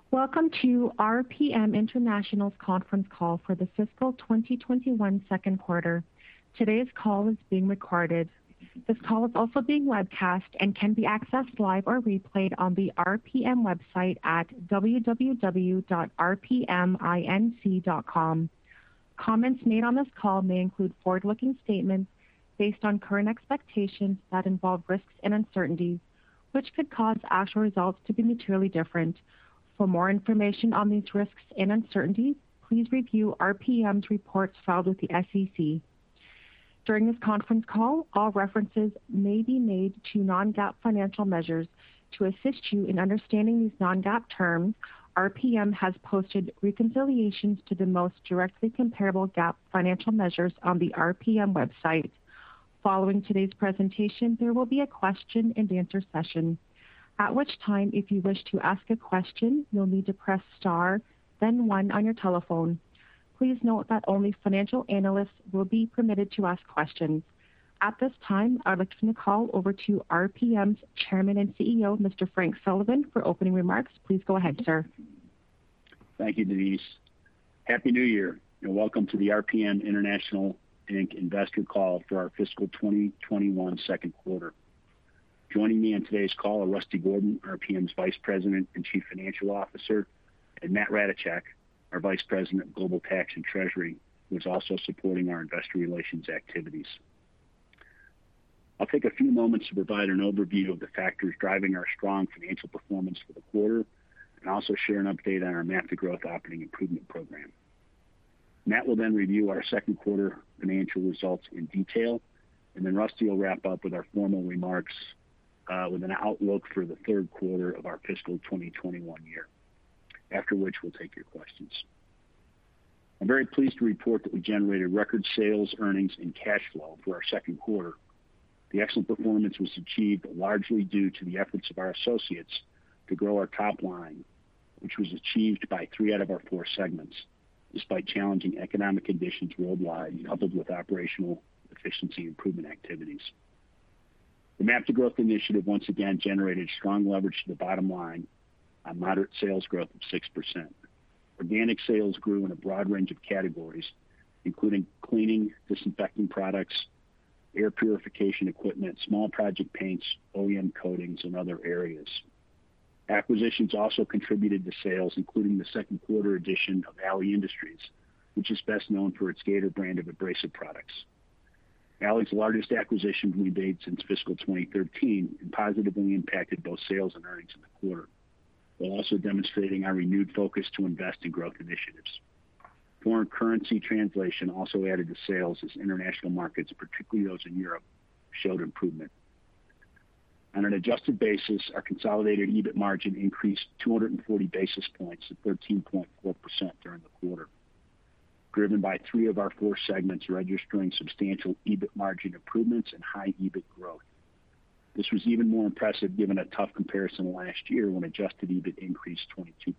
Welcome to RPM International's conference call for the fiscal 2021 second quarter. Today's call is being recorded. This call is also being webcast and can be accessed live or replayed on the RPM website at www.rpminc.com. Comments made on this call may include forward-looking statements based on current expectations that involve risks and uncertainties, which could cause actual results to be materially different. For more information on these risks and uncertainties, please review RPM's reports filed with the SEC. During this conference call, all references may be made to non-GAAP financial measures. To assist you in understanding these non-GAAP terms, RPM has posted reconciliations to the most directly comparable GAAP financial measures on the RPM website. Following today's presentation, there will be a question and answer session, at which time, if you wish to ask a question, you'll need to press star, then 1 on your telephone. Please note that only financial analysts will be permitted to ask questions. At this time, I'd like to turn the call over to RPM's Chairman and CEO, Mr. Frank Sullivan, for opening remarks. Please go ahead, sir. Thank you, Denise. Happy New Year, and welcome to the RPM International Inc. investor call for our fiscal 2021 second quarter. Joining me on today's call are Rusty Gordon, RPM's Vice President and Chief Financial Officer, and Matt Ratajczak, our Vice President of Global Tax and Treasury, who is also supporting our investor relations activities. I'll take a few moments to provide an overview of the factors driving our strong financial performance for the quarter, and also share an update on our MAP to Growth operating improvement program. Matt will then review our second quarter financial results in detail, and then Rusty will wrap up with our formal remarks with an outlook for the third quarter of our fiscal 2021 year, after which we'll take your questions. I'm very pleased to report that we generated record sales, earnings, and cash flow for our second quarter. The excellent performance was achieved largely due to the efforts of our associates to grow our top line, which was achieved by 3 out of our 4 segments, despite challenging economic conditions worldwide, coupled with operational efficiency improvement activities. The MAP to Growth initiative once again generated strong leverage to the bottom line on moderate sales growth of 6%. Organic sales grew in a broad range of categories, including cleaning, disinfecting products, air purification equipment, small project paints, OEM coatings, and other areas. Acquisitions also contributed to sales, including the second quarter addition of Ali Industries, which is best known for its Gator brand of abrasive products. Ali's largest acquisition we made since fiscal 2013 and positively impacted both sales and earnings in the quarter, while also demonstrating our renewed focus to invest in growth initiatives. Foreign currency translation also added to sales as international markets, particularly those in Europe, showed improvement. On an adjusted basis, our consolidated EBIT margin increased 240 basis points to 13.4% during the quarter, driven by 3 of our 4 segments registering substantial EBIT margin improvements and high EBIT growth. This was even more impressive given a tough comparison last year when adjusted EBIT increased 22%.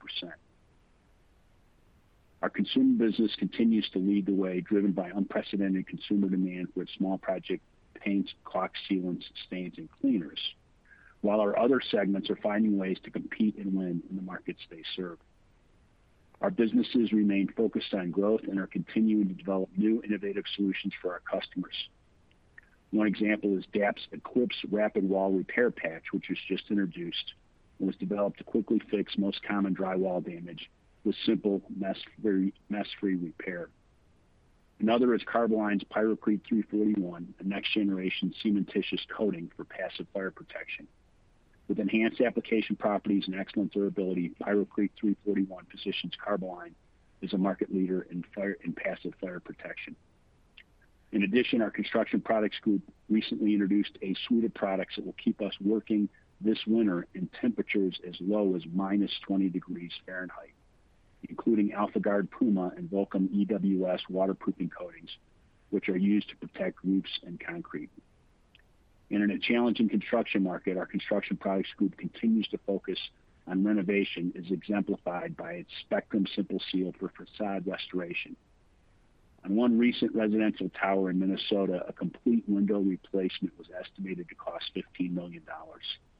Our consumer business continues to lead the way, driven by unprecedented consumer demand for its small project paints, caulk sealants, stains, and cleaners, while our other segments are finding ways to compete and win in the markets they serve. Our businesses remain focused on growth and are continuing to develop new innovative solutions for our customers. One example is DAP's Eclipse Rapid Wall Repair Patch, which was just introduced and was developed to quickly fix most common drywall damage with simple mess-free repair. Another is Carboline's Pyrocrete 341, a next-generation cementitious coating for passive fire protection. With enhanced application properties and excellent durability, Pyrocrete 341 positions Carboline as a market leader in passive fire protection. In addition, our Construction Products Group recently introduced a suite of products that will keep us working this winter in temperatures as low as -20 degrees Fahrenheit, including AlphaGuard Puma and Volcom EWS waterproofing coatings, which are used to protect roofs and concrete. And in a challenging construction market, our Construction Products Group continues to focus on renovation, as exemplified by its Spectrum Simple Seal for facade restoration. On one recent residential tower in Minnesota, a complete window replacement was estimated to cost $15 million.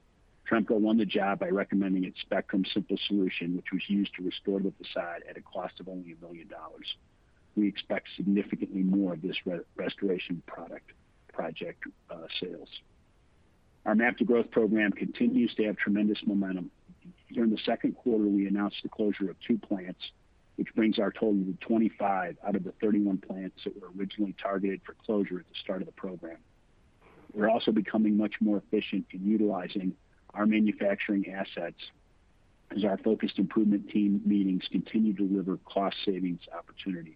Tremco won the job by recommending its Spectrum Simple solution, which was used to restore the facade at a cost of only $1 million. We expect significantly more of this restoration project sales. Our MAP to Growth program continues to have tremendous momentum. During the second quarter, we announced the closure of 2 plants, which brings our total to 25 out of the 31 plants that were originally targeted for closure at the start of the program. We're also becoming much more efficient in utilizing our manufacturing assets as our focused improvement team meetings continue to deliver cost savings opportunities.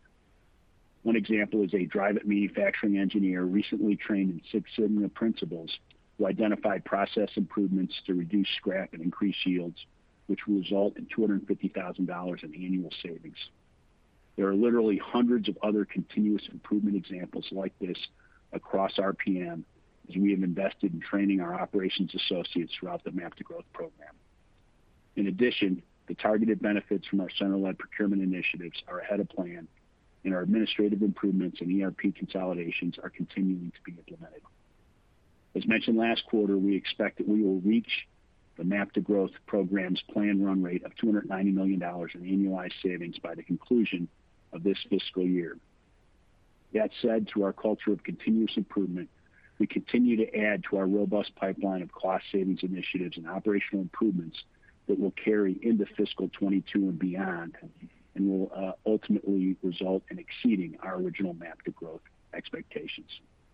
One example is a Drive-It manufacturing engineer recently trained in Six Sigma principles who identified process improvements to reduce scrap and increase yields, which will result in $250,000 in annual savings. There are literally hundreds of other continuous improvement examples like this across RPM as we have invested in training our operations associates throughout the MAP to Growth program. In addition, the targeted benefits from our center-led procurement initiatives are ahead of plan, and our administrative improvements and ERP consolidations are continuing to be implemented. As mentioned last quarter, we expect that we will reach the MAP to Growth program's planned run rate of $290 million in annualized savings by the conclusion of this fiscal year. That said, through our culture of continuous improvement, we continue to add to our robust pipeline of cost savings initiatives and operational improvements that will carry into fiscal 22 and beyond, and will ultimately result in exceeding our original MAP to Growth expectations.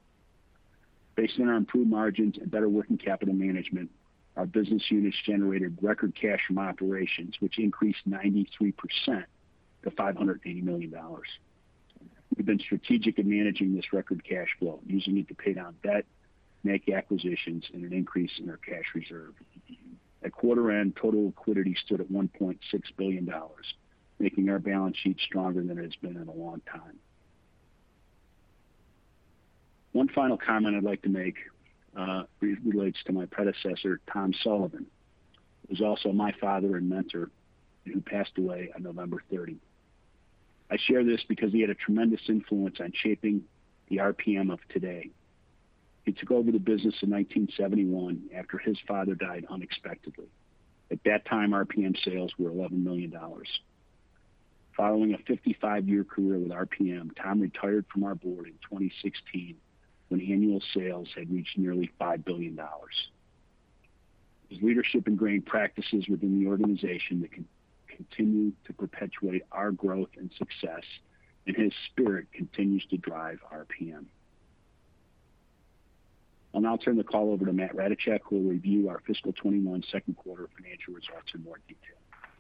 Based on our improved margins and better working capital management, our business units generated record cash from operations, which increased 93% to $580 million. We've been strategic in managing this record cash flow, using it to pay down debt, make acquisitions, and an increase in our cash reserve. At quarter end, total liquidity stood at $1.6 billion, making our balance sheet stronger than it has been in a long time. One final comment I'd like to make relates to my predecessor, Tom Sullivan, who was also my father and mentor, and who passed away on November 30. I share this because he had a tremendous influence on shaping the RPM of today. He took over the business in 1971 after his father died unexpectedly. At that time, RPM sales were $11 million. Following a 55-year career with RPM, Tom retired from our board in 2016 when annual sales had reached nearly $5 billion. His leadership ingrained practices within the organization that continue to perpetuate our growth and success, and his spirit continues to drive RPM. I'll now turn the call over to Matt Ratajczak, who will review our fiscal 21 second quarter financial results in more detail.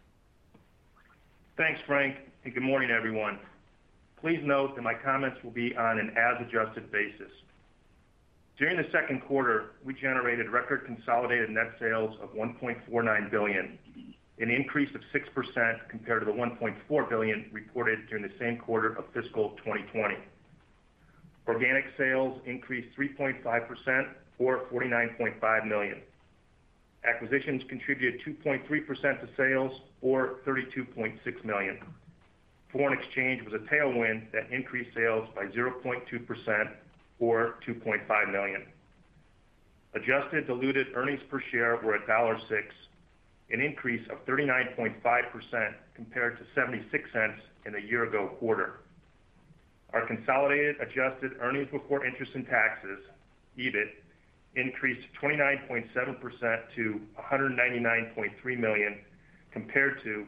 Thanks, Frank, and good morning, everyone. Please note that my comments will be on an as-adjusted basis. During the second quarter, we generated record consolidated net sales of $1.49 billion, an increase of 6% compared to the $1.4 billion reported during the same quarter of fiscal 2020. Organic sales increased 3.5%, or $49.5 million. Acquisitions contributed 2.3% to sales, or $32.6 million. Foreign exchange was a tailwind that increased sales by 0.2%, or $2.5 million. Adjusted diluted earnings per share were $1.06, an increase of 39.5% compared to 76 cents in the year-ago quarter. Our consolidated adjusted earnings before interest and taxes, EBIT, increased 29.7% to $199.3 million compared to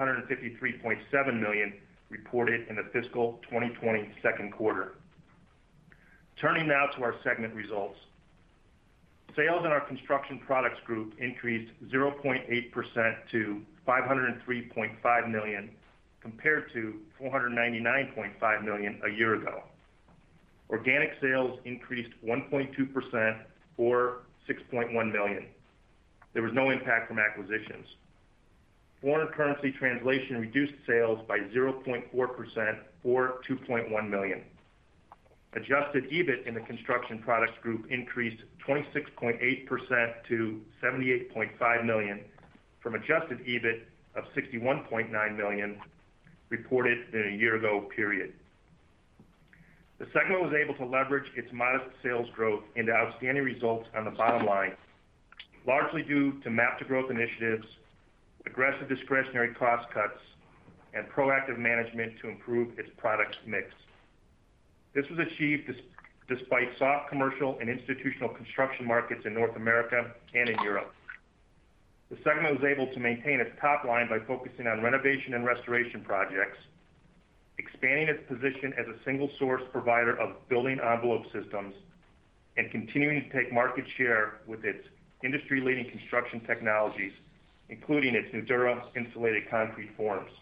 $153.7 million reported in the fiscal 2020 second quarter. Turning now to our segment results. Sales in our Construction Products Group increased 0.8% to $503.5 million compared to $499.5 million a year ago. Organic sales increased 1.2%, or $6.1 million. There was no impact from acquisitions. Foreign currency translation reduced sales by 0.4%, or $2.1 million. Adjusted EBIT in the Construction Products Group increased 26.8% to $78.5 million from adjusted EBIT of $61.9 million reported in a year-ago period. The segment was able to leverage its modest sales growth into outstanding results on the bottom line, largely due to MAP to Growth initiatives, aggressive discretionary cost cuts, and proactive management to improve its product mix. This was achieved despite soft commercial and institutional construction markets in North America and in Europe. The segment was able to maintain its top line by focusing on renovation and restoration projects, expanding its position as a single source provider of building envelope systems, and continuing to take market share with its industry-leading construction technologies, including its Nudura insulated concrete forms.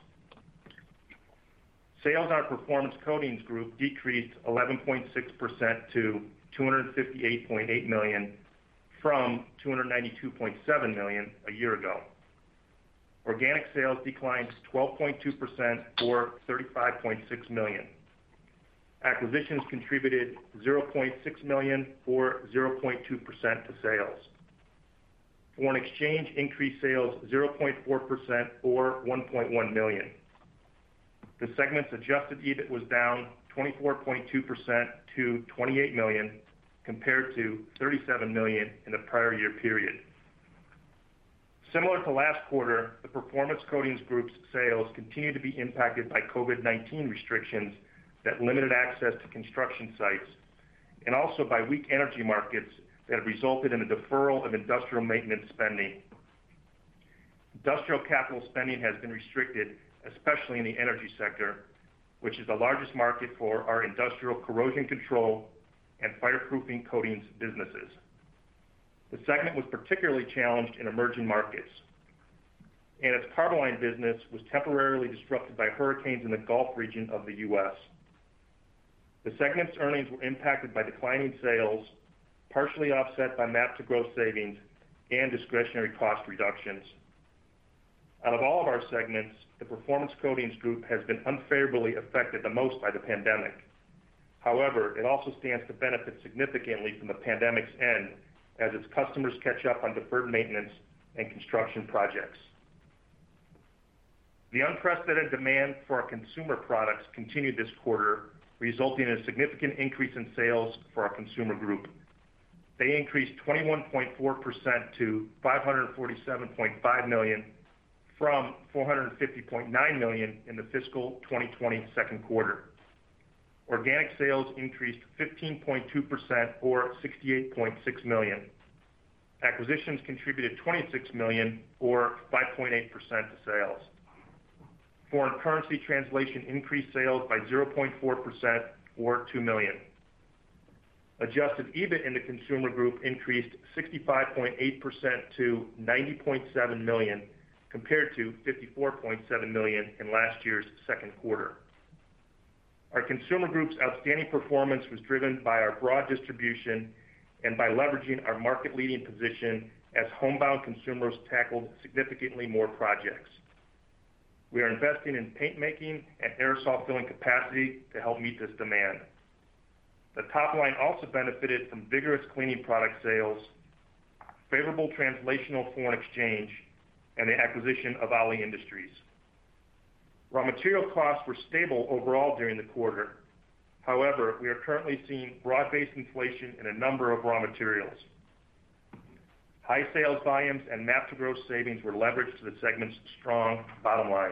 Sales in our Performance Coatings Group decreased 11.6% to $258.8 million from $292.7 million a year ago. Organic sales declined 12.2% or $35.6 million. Acquisitions contributed $0.6 million or 0.2% to sales. Foreign exchange increased sales 0.4% or $1.1 million. The segment's adjusted EBIT was down 24.2% to $28 million compared to $37 million in the prior year period. Similar to last quarter, the Performance Coatings Group's sales continue to be impacted by COVID-19 restrictions that limited access to construction sites, and also by weak energy markets that have resulted in a deferral of industrial maintenance spending. Industrial capital spending has been restricted, especially in the energy sector, which is the largest market for our industrial corrosion control and fireproofing coatings businesses. The segment was particularly challenged in emerging markets, and its Carboline business was temporarily disrupted by hurricanes in the Gulf region of the U.S. The segment's earnings were impacted by declining sales, partially offset by MAP to Growth savings and discretionary cost reductions. Out of all of our segments, the Performance Coatings Group has been unfavorably affected the most by the pandemic. However, it also stands to benefit significantly from the pandemic's end as its customers catch up on deferred maintenance and construction projects. The unprecedented demand for our consumer products continued this quarter, resulting in a significant increase in sales for our consumer group. They increased 21.4% to $547.5 million from $450.9 million in the fiscal 2020 second quarter. Organic sales increased 15.2% or $68.6 million. Acquisitions contributed $26 million or 5.8% to sales. Foreign currency translation increased sales by 0.4% or $2 million. Adjusted EBIT in the consumer group increased 65.8% to $90.7 million compared to $54.7 million in last year's second quarter. Our consumer group's outstanding performance was driven by our broad distribution and by leveraging our market-leading position as homebound consumers tackled significantly more projects. We are investing in paint making and aerosol filling capacity to help meet this demand. The top line also benefited from vigorous cleaning product sales, favorable translational foreign exchange, and the acquisition of Ali Industries. Raw material costs were stable overall during the quarter. However, we are currently seeing broad-based inflation in a number of raw materials. High sales volumes and MAP to Growth savings were leveraged to the segment's strong bottom line.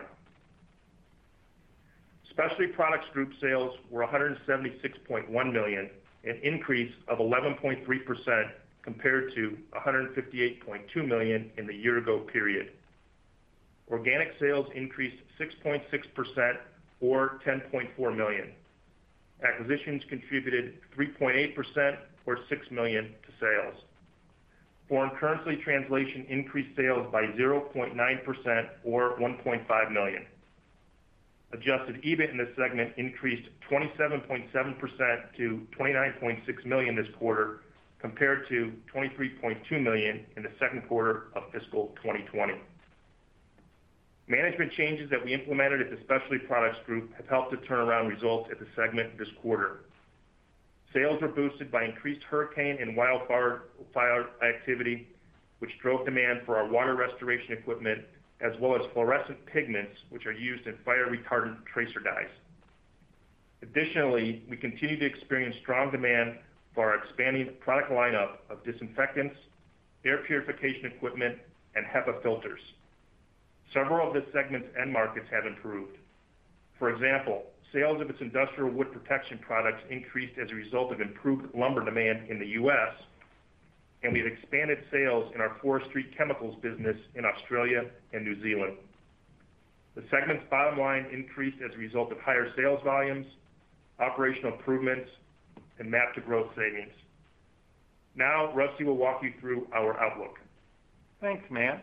Specialty Products Group sales were $176.1 million, an increase of 11.3% compared to $158.2 million in the year-ago period. Organic sales increased 6.6% or $10.4 million. Acquisitions contributed 3.8% or $6 million to sales. Foreign currency translation increased sales by 0.9% or $1.5 million. Adjusted EBIT in this segment increased 27.7% to $29.6 million this quarter compared to $23.2 million in the second quarter of fiscal 2020. Management changes that we implemented at the Specialty Products Group have helped to turn around results at the segment this quarter. Sales were boosted by increased hurricane and wildfire activity, which drove demand for our water restoration equipment, as well as fluorescent pigments, which are used in fire retardant tracer dyes. Additionally, we continue to experience strong demand for our expanding product lineup of disinfectants, air purification equipment, and HEPA filters. Several of this segment's end markets have improved. For example, sales of its industrial wood protection products increased as a result of improved lumber demand in the U.S., and we've expanded sales in our forestry chemicals business in Australia and New Zealand. The segment's bottom line increased as a result of higher sales volumes, operational improvements, and MAP to Growth savings. Now, Rusty will walk you through our outlook. Thanks, Matt.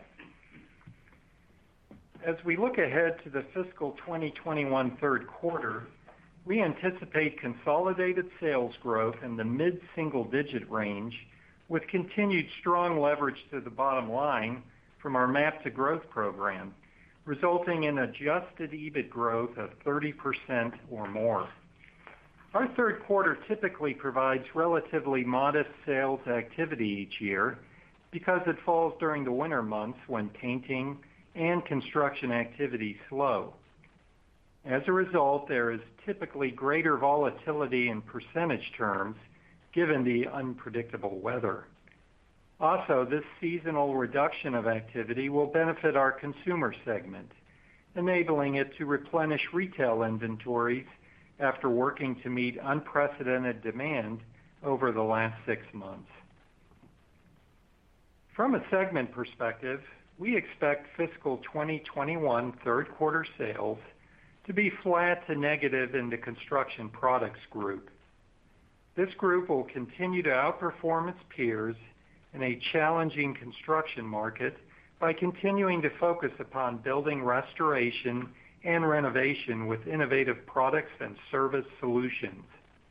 As we look ahead to the fiscal 2021 third quarter, we anticipate consolidated sales growth in the mid-single-digit range with continued strong leverage to the bottom line from our MAP to Growth program, resulting in adjusted EBIT growth of 30% or more. Our third quarter typically provides relatively modest sales activity each year because it falls during the winter months when painting and construction activity slow. As a result, there is typically greater volatility in percentage terms given the unpredictable weather. Also, this seasonal reduction of activity will benefit our consumer segment, enabling it to replenish retail inventories after working to meet unprecedented demand over the last 6 months. From a segment perspective, we expect fiscal 2021 third quarter sales to be flat to negative in the Construction Products Group. This group will continue to outperform its peers in a challenging construction market by continuing to focus upon building restoration and renovation with innovative products and service solutions.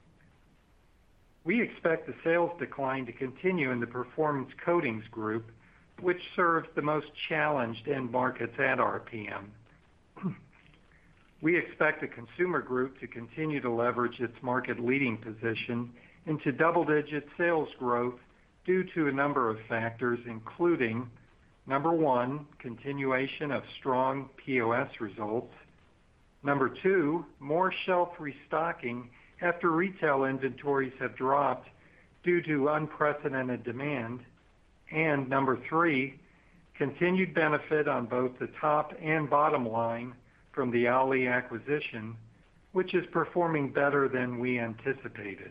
We expect the sales decline to continue in the Performance Coatings Group, which serves the most challenged end markets at RPM. We expect the Consumer Group to continue to leverage its market-leading position into double-digit sales growth due to a number of factors, including, number one, continuation of strong POS results. Number two, more shelf restocking after retail inventories have dropped due to unprecedented demand. And number three, continued benefit on both the top and bottom line from the Ali acquisition, which is performing better than we anticipated.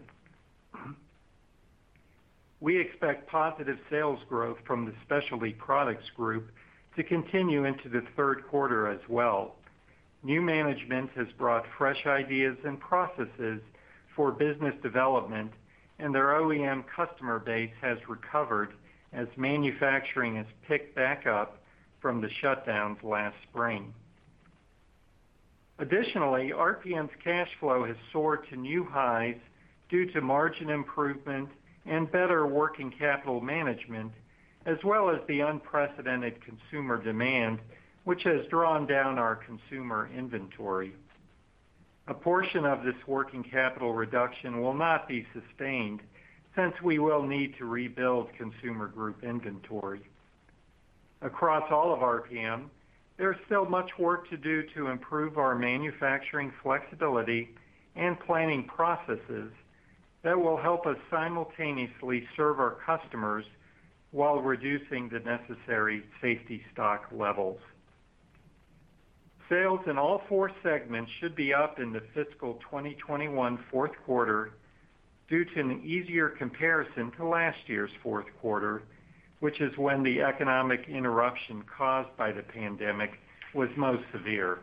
We expect positive sales growth from the Specialty Products Group to continue into the third quarter as well. New management has brought fresh ideas and processes for business development, and their OEM customer base has recovered as manufacturing has picked back up from the shutdowns last spring. Additionally, RPM's cash flow has soared to new highs due to margin improvement and better working capital management, as well as the unprecedented consumer demand, which has drawn down our consumer inventory. A portion of this working capital reduction will not be sustained since we will need to rebuild Consumer Group inventory. Across all of RPM, there's still much work to do to improve our manufacturing flexibility and planning processes that will help us simultaneously serve our customers while reducing the necessary safety stock levels. Sales in all 4 segments should be up in the fiscal 2021 fourth quarter due to an easier comparison to last year's fourth quarter, which is when the economic interruption caused by the pandemic was most severe.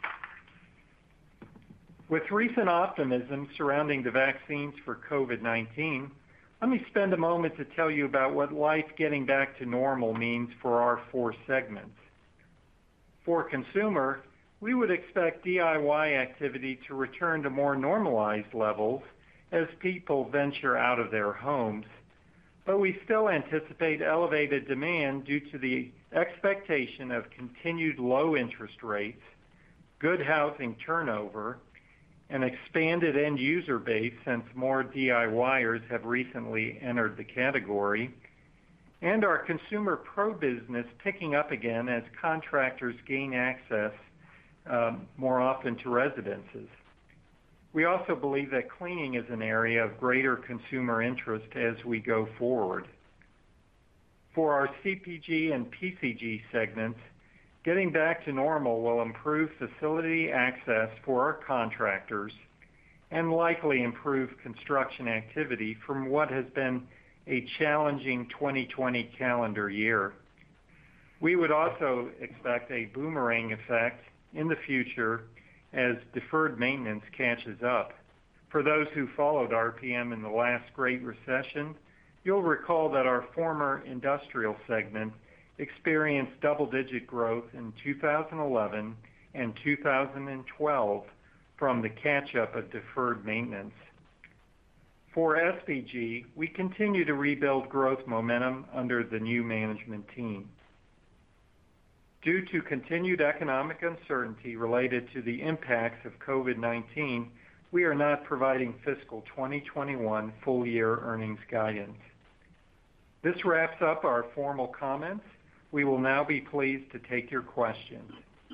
With recent optimism surrounding the vaccines for COVID-19, let me spend a moment to tell you about what life getting back to normal means for our 4 segments. For consumer, we would expect DIY activity to return to more normalized levels as people venture out of their homes, but we still anticipate elevated demand due to the expectation of continued low interest rates, good housing turnover, an expanded end user base since more DIYers have recently entered the category, and our consumer pro business picking up again as contractors gain access more often to residences. We also believe that cleaning is an area of greater consumer interest as we go forward. For our CPG and PCG segments, getting back to normal will improve facility access for our contractors and likely improve construction activity from what has been a challenging 2020 calendar year. We would also expect a boomerang effect in the future as deferred maintenance catches up. For those who followed RPM in the last Great Recession, you'll recall that our former industrial segment experienced double-digit growth in 2011 and 2012 from the catch-up of deferred maintenance. For SPG, we continue to rebuild growth momentum under the new management team. Due to continued economic uncertainty related to the impacts of COVID-19, we are not providing fiscal 2021 full-year earnings guidance. This wraps up our formal comments. We will now be pleased to take your questions.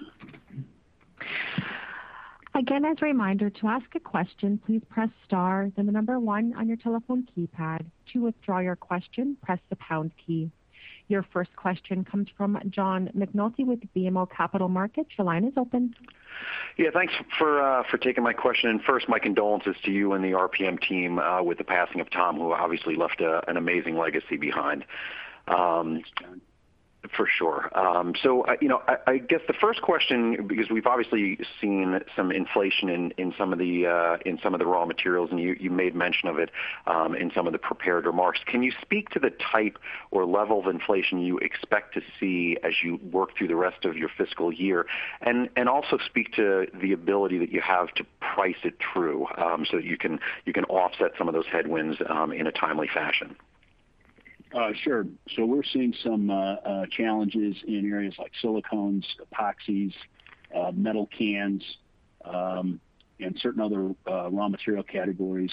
Again, as a reminder, to ask a question, please press star, then the number 1 on your telephone keypad. To withdraw your question, press the pound key. Your first question comes from John McNulty with BMO Capital Markets. Your line is open. Yeah, thanks for taking my question. And first, my condolences to you and the RPM team with the passing of Tom, who obviously left an amazing legacy behind. Thanks, John. For sure. I guess the first question, because we've obviously seen some inflation in some of the raw materials, and you made mention of it in some of the prepared remarks. Can you speak to the type or level of inflation you expect to see as you work through the rest of your fiscal year, and also speak to the ability that you have to price it through so that you can offset some of those headwinds in a timely fashion? Sure. So we're seeing some challenges in areas like silicones, epoxies, metal cans, and certain other raw material categories.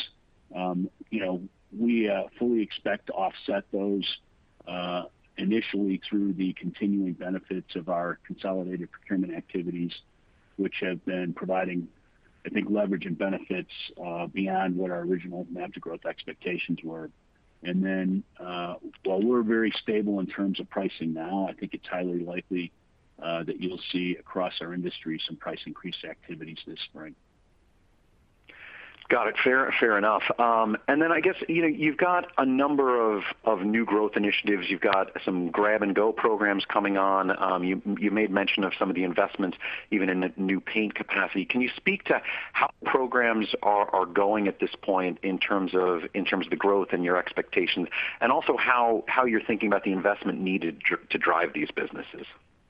We fully expect to offset those initially through the continuing benefits of our consolidated procurement activities, which have been providing, I think, leverage and benefits beyond what our original MAP to Growth expectations were. And then while we're very stable in terms of pricing now, I think it's highly likely that you'll see across our industry some price increase activities this spring. Got it. Fair enough. And then I guess you've got a number of new growth initiatives. You've got some grab and go programs coming on. You made mention of some of the investments, even in the new paint capacity. Can you speak to how programs are going at this point in terms of the growth and your expectations, and also how you're thinking about the investment needed to drive these businesses?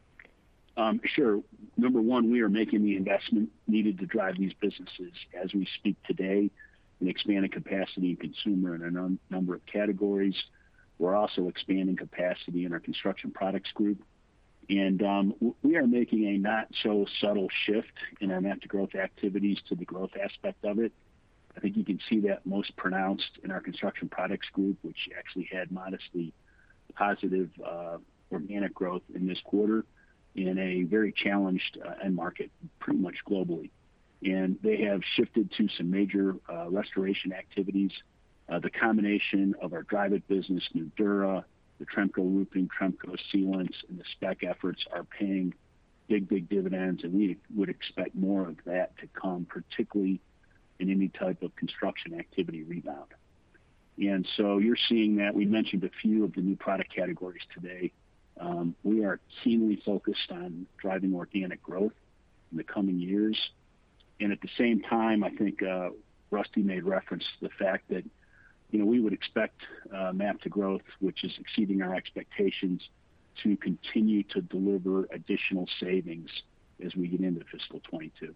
Sure. Number one, we are making the investment needed to drive these businesses as we speak today in expanding capacity in consumer in a number of categories. We're also expanding capacity in our construction products group. And we are making a not so subtle shift in our MAP to Growth activities to the growth aspect of it. I think you can see that most pronounced in our construction products group, which actually had modestly positive organic growth in this quarter in a very challenged end market pretty much globally. And they have shifted to some major restoration activities. The combination of our Dryvit business, Nudura, the Tremco Roofing, Tremco Sealants, and the spec efforts are paying big dividends, and we would expect more of that to come, particularly in any type of construction activity rebound. And so you're seeing that. We mentioned a few of the new product categories today. We are keenly focused on driving organic growth in the coming years. And at the same time, I think Rusty made reference to the fact that we would expect MAP to Growth, which is exceeding our expectations, to continue to deliver additional savings as we get into fiscal 22.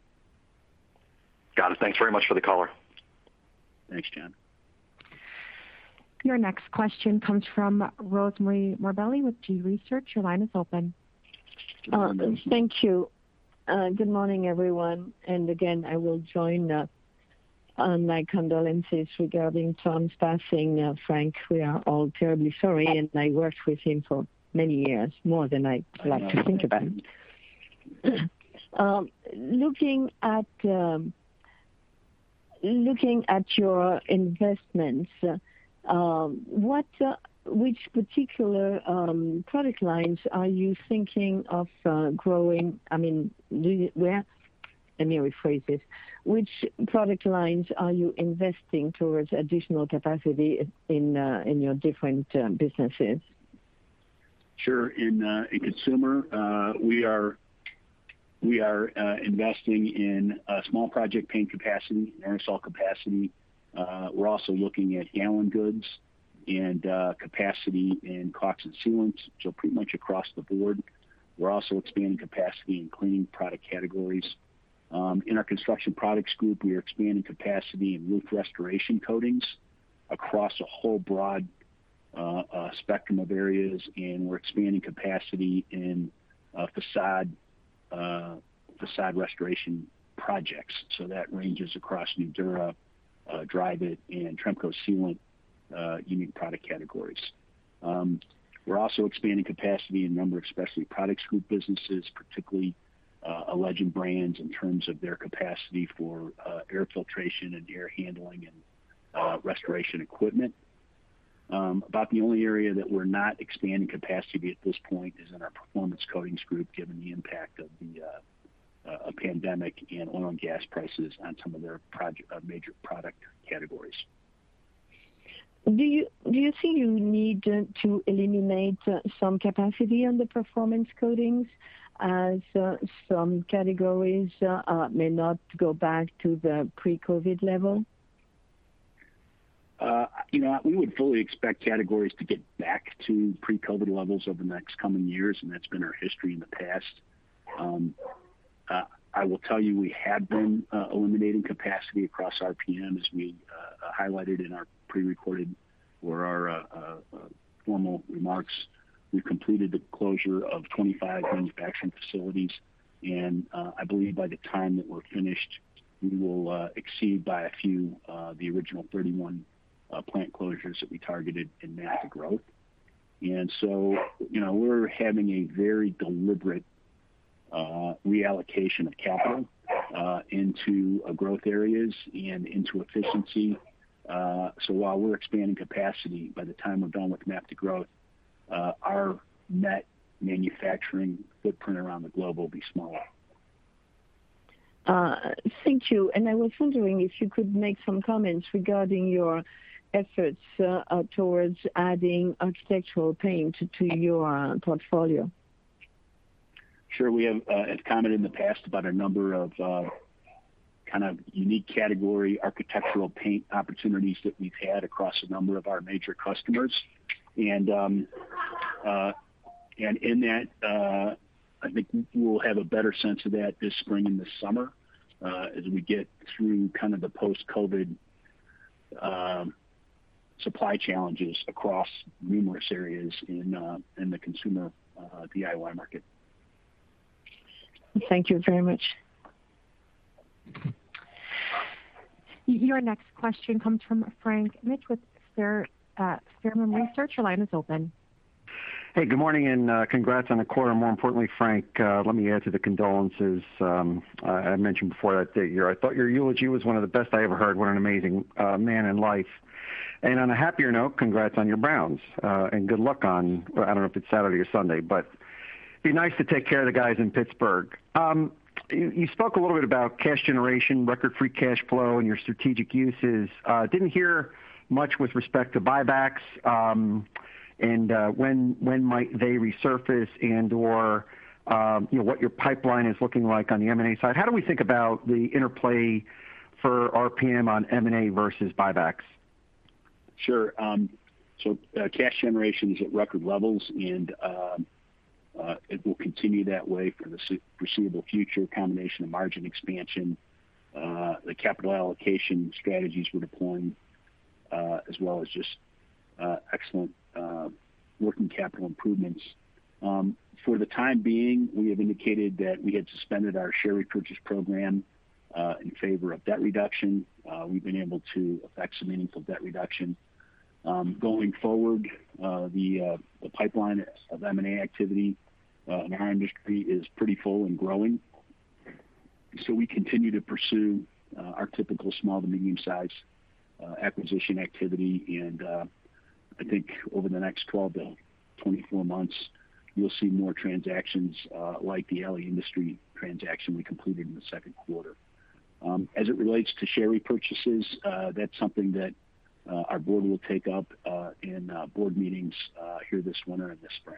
Got it. Thanks very much for the color. Thanks, John. Your next question comes from Rosemarie Morbelli with G-Research. Your line is open. Thank you. Good morning, everyone. And again, I will join on my condolences regarding Tom's passing. Frank, we are all terribly sorry, and I worked with him for many years, more than I like to think about. Looking at your investments, what which particular product lines are you thinking of growing? I mean, let me rephrase this. Which product lines are you investing towards additional capacity in your different businesses? Sure. In consumer, we are investing in small project paint capacity, aerosol capacity. We're also looking at gallon goods and capacity in caulks and sealants, so pretty much across the board. We're also expanding capacity in cleaning product categories. In our construction products group, we are expanding capacity in roof restoration coatings across a whole broad spectrum of areas, and we're expanding capacity in facade restoration projects. So that ranges across Nudura, Dryvit, and Tremco sealant unique product categories. We're also expanding capacity in a number of specialty products group businesses, particularly Legend Brands in terms of their capacity for air filtration and air handling and restoration equipment. About the only area that we're not expanding capacity at this point is in our performance coatings group, given the impact of the pandemic and oil and gas prices on some of their major product categories. Do you think you need to eliminate some capacity on the performance coatings as some categories may not go back to the pre-COVID level? We would fully expect categories to get back to pre-COVID levels over the next coming years, and that's been our history in the past. I will tell you, we have been eliminating capacity across RPM, as we highlighted in our pre-recorded or our formal remarks. We've completed the closure of 25 manufacturing facilities, and I believe by the time that we're finished, we will exceed by a few the original 31 plant closures that we targeted in MAP to Growth. And so, we're having a very deliberate reallocation of capital into growth areas and into efficiency. So while we're expanding capacity, by the time we're done with MAP to Growth, our net manufacturing footprint around the globe will be smaller. Thank you. And I was wondering if you could make some comments regarding your efforts towards adding architectural paint to your portfolio. Sure. We have commented in the past about a number of kind of unique category architectural paint opportunities that we've had across a number of our major customers. And in that, I think we'll have a better sense of that this spring and this summer as we get through kind of the post-COVID supply challenges across numerous areas in the consumer DIY market. Thank you very much. Your next question comes from Frank Mitsch with Fermium Research. Your line is open. Hey, good morning, and congrats on the quarter. More importantly, Frank, let me add to the condolences. I mentioned before that year, I thought your eulogy was one of the best I ever heard. What an amazing man in life. And on a happier note, congrats on your Browns, and good luck on, I don't know if it's Saturday or Sunday, but it'd be nice to take care of the guys in Pittsburgh. You spoke a little bit about cash generation, record free cash flow, and your strategic uses. Didn't hear much with respect to buybacks, and when might they resurface, and or what your pipeline is looking like on the M&A side. How do we think about the interplay for RPM on M&A versus buybacks? Sure. So cash generation is at record levels, and it will continue that way for the foreseeable future. Combination of margin expansion, the capital allocation strategies we're deploying, as well as just excellent working capital improvements. For the time being, we have indicated that we had suspended our share repurchase program in favor of debt reduction. We've been able to effect some meaningful debt reduction. Going forward, the pipeline of M&A activity in our industry is pretty full and growing. So we continue to pursue our typical small to medium size acquisition activity, and I think over the next 12 to 24 months, you'll see more transactions like the Ali Industries transaction we completed in the second quarter. As it relates to share repurchases, that's something that our board will take up in board meetings here this winter and this spring.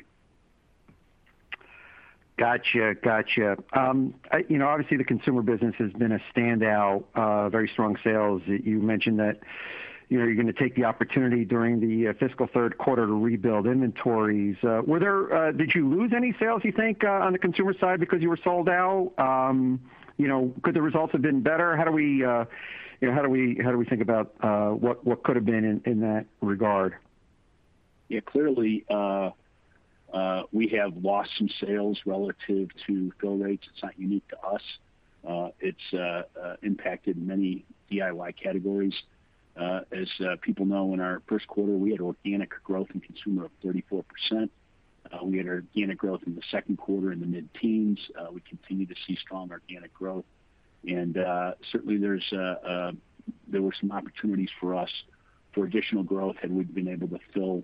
Gotcha. Obviously the consumer business has been a standout, very strong sales. You mentioned that you're going to take the opportunity during the fiscal third quarter to rebuild inventories. Did you lose any sales, you think, on the consumer side because you were sold out? Could the results have been better? How do we think about what could have been in that regard? Yeah, clearly we have lost some sales relative to fill rates. It's not unique to us. It's impacted many DIY categories. As people know, in our first quarter, we had organic growth in consumer of 34%. We had organic growth in the second quarter in the mid-teens. We continue to see strong organic growth. And certainly there were some opportunities for us for additional growth had we been able to fill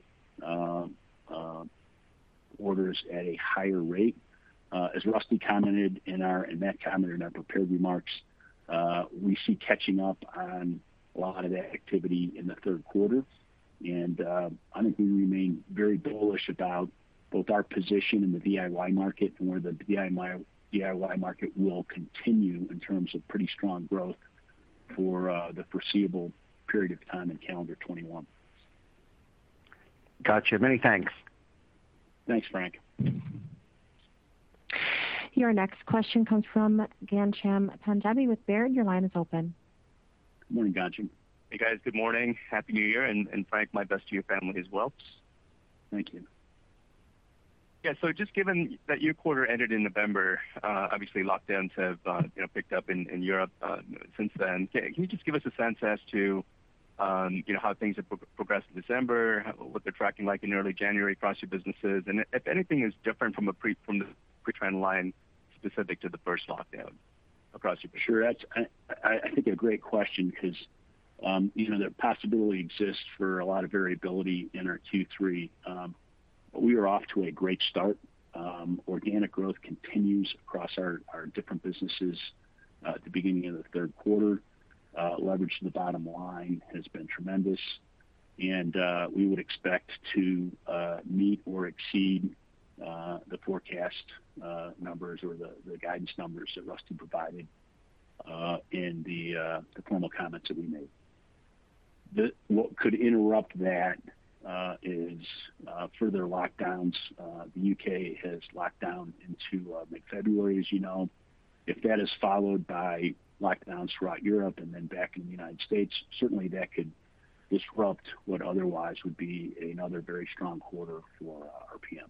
orders at a higher rate. As Rusty commented and Matt commented in our prepared remarks, we see catching up on a lot of that activity in the third quarter. And I think we remain very bullish about both our position in the DIY market and where the DIY market will continue in terms of pretty strong growth for the foreseeable period of time in calendar 21. Gotcha. Many thanks. Thanks, Frank. Your next question comes from Ghansham Panjabi with Baird. Your line is open. Good morning, Ghansham. Hey, guys. Good morning. Happy New Year. And Frank, my best to your family as well. Thank you. Yeah, so just given that your quarter ended in November, obviously lockdowns have picked up in Europe since then. Can you just give us a sense as to how things have progressed in December, what they're tracking like in early January across your businesses, and if anything is different from the pre-trend line specific to the first lockdown across your business? Sure, that's I think a great question because the possibility exists for a lot of variability in our Q3. But we are off to a great start. Organic growth continues across our different businesses at the beginning of the third quarter. Leverage to the bottom line has been tremendous, and we would expect to meet or exceed the forecast numbers or the guidance numbers that Rusty provided in the formal comments that we made. What could interrupt that is further lockdowns. The UK has locked down into mid-February, as you know. If that is followed by lockdowns throughout Europe and then back in the United States, certainly that could disrupt what otherwise would be another very strong quarter for RPM.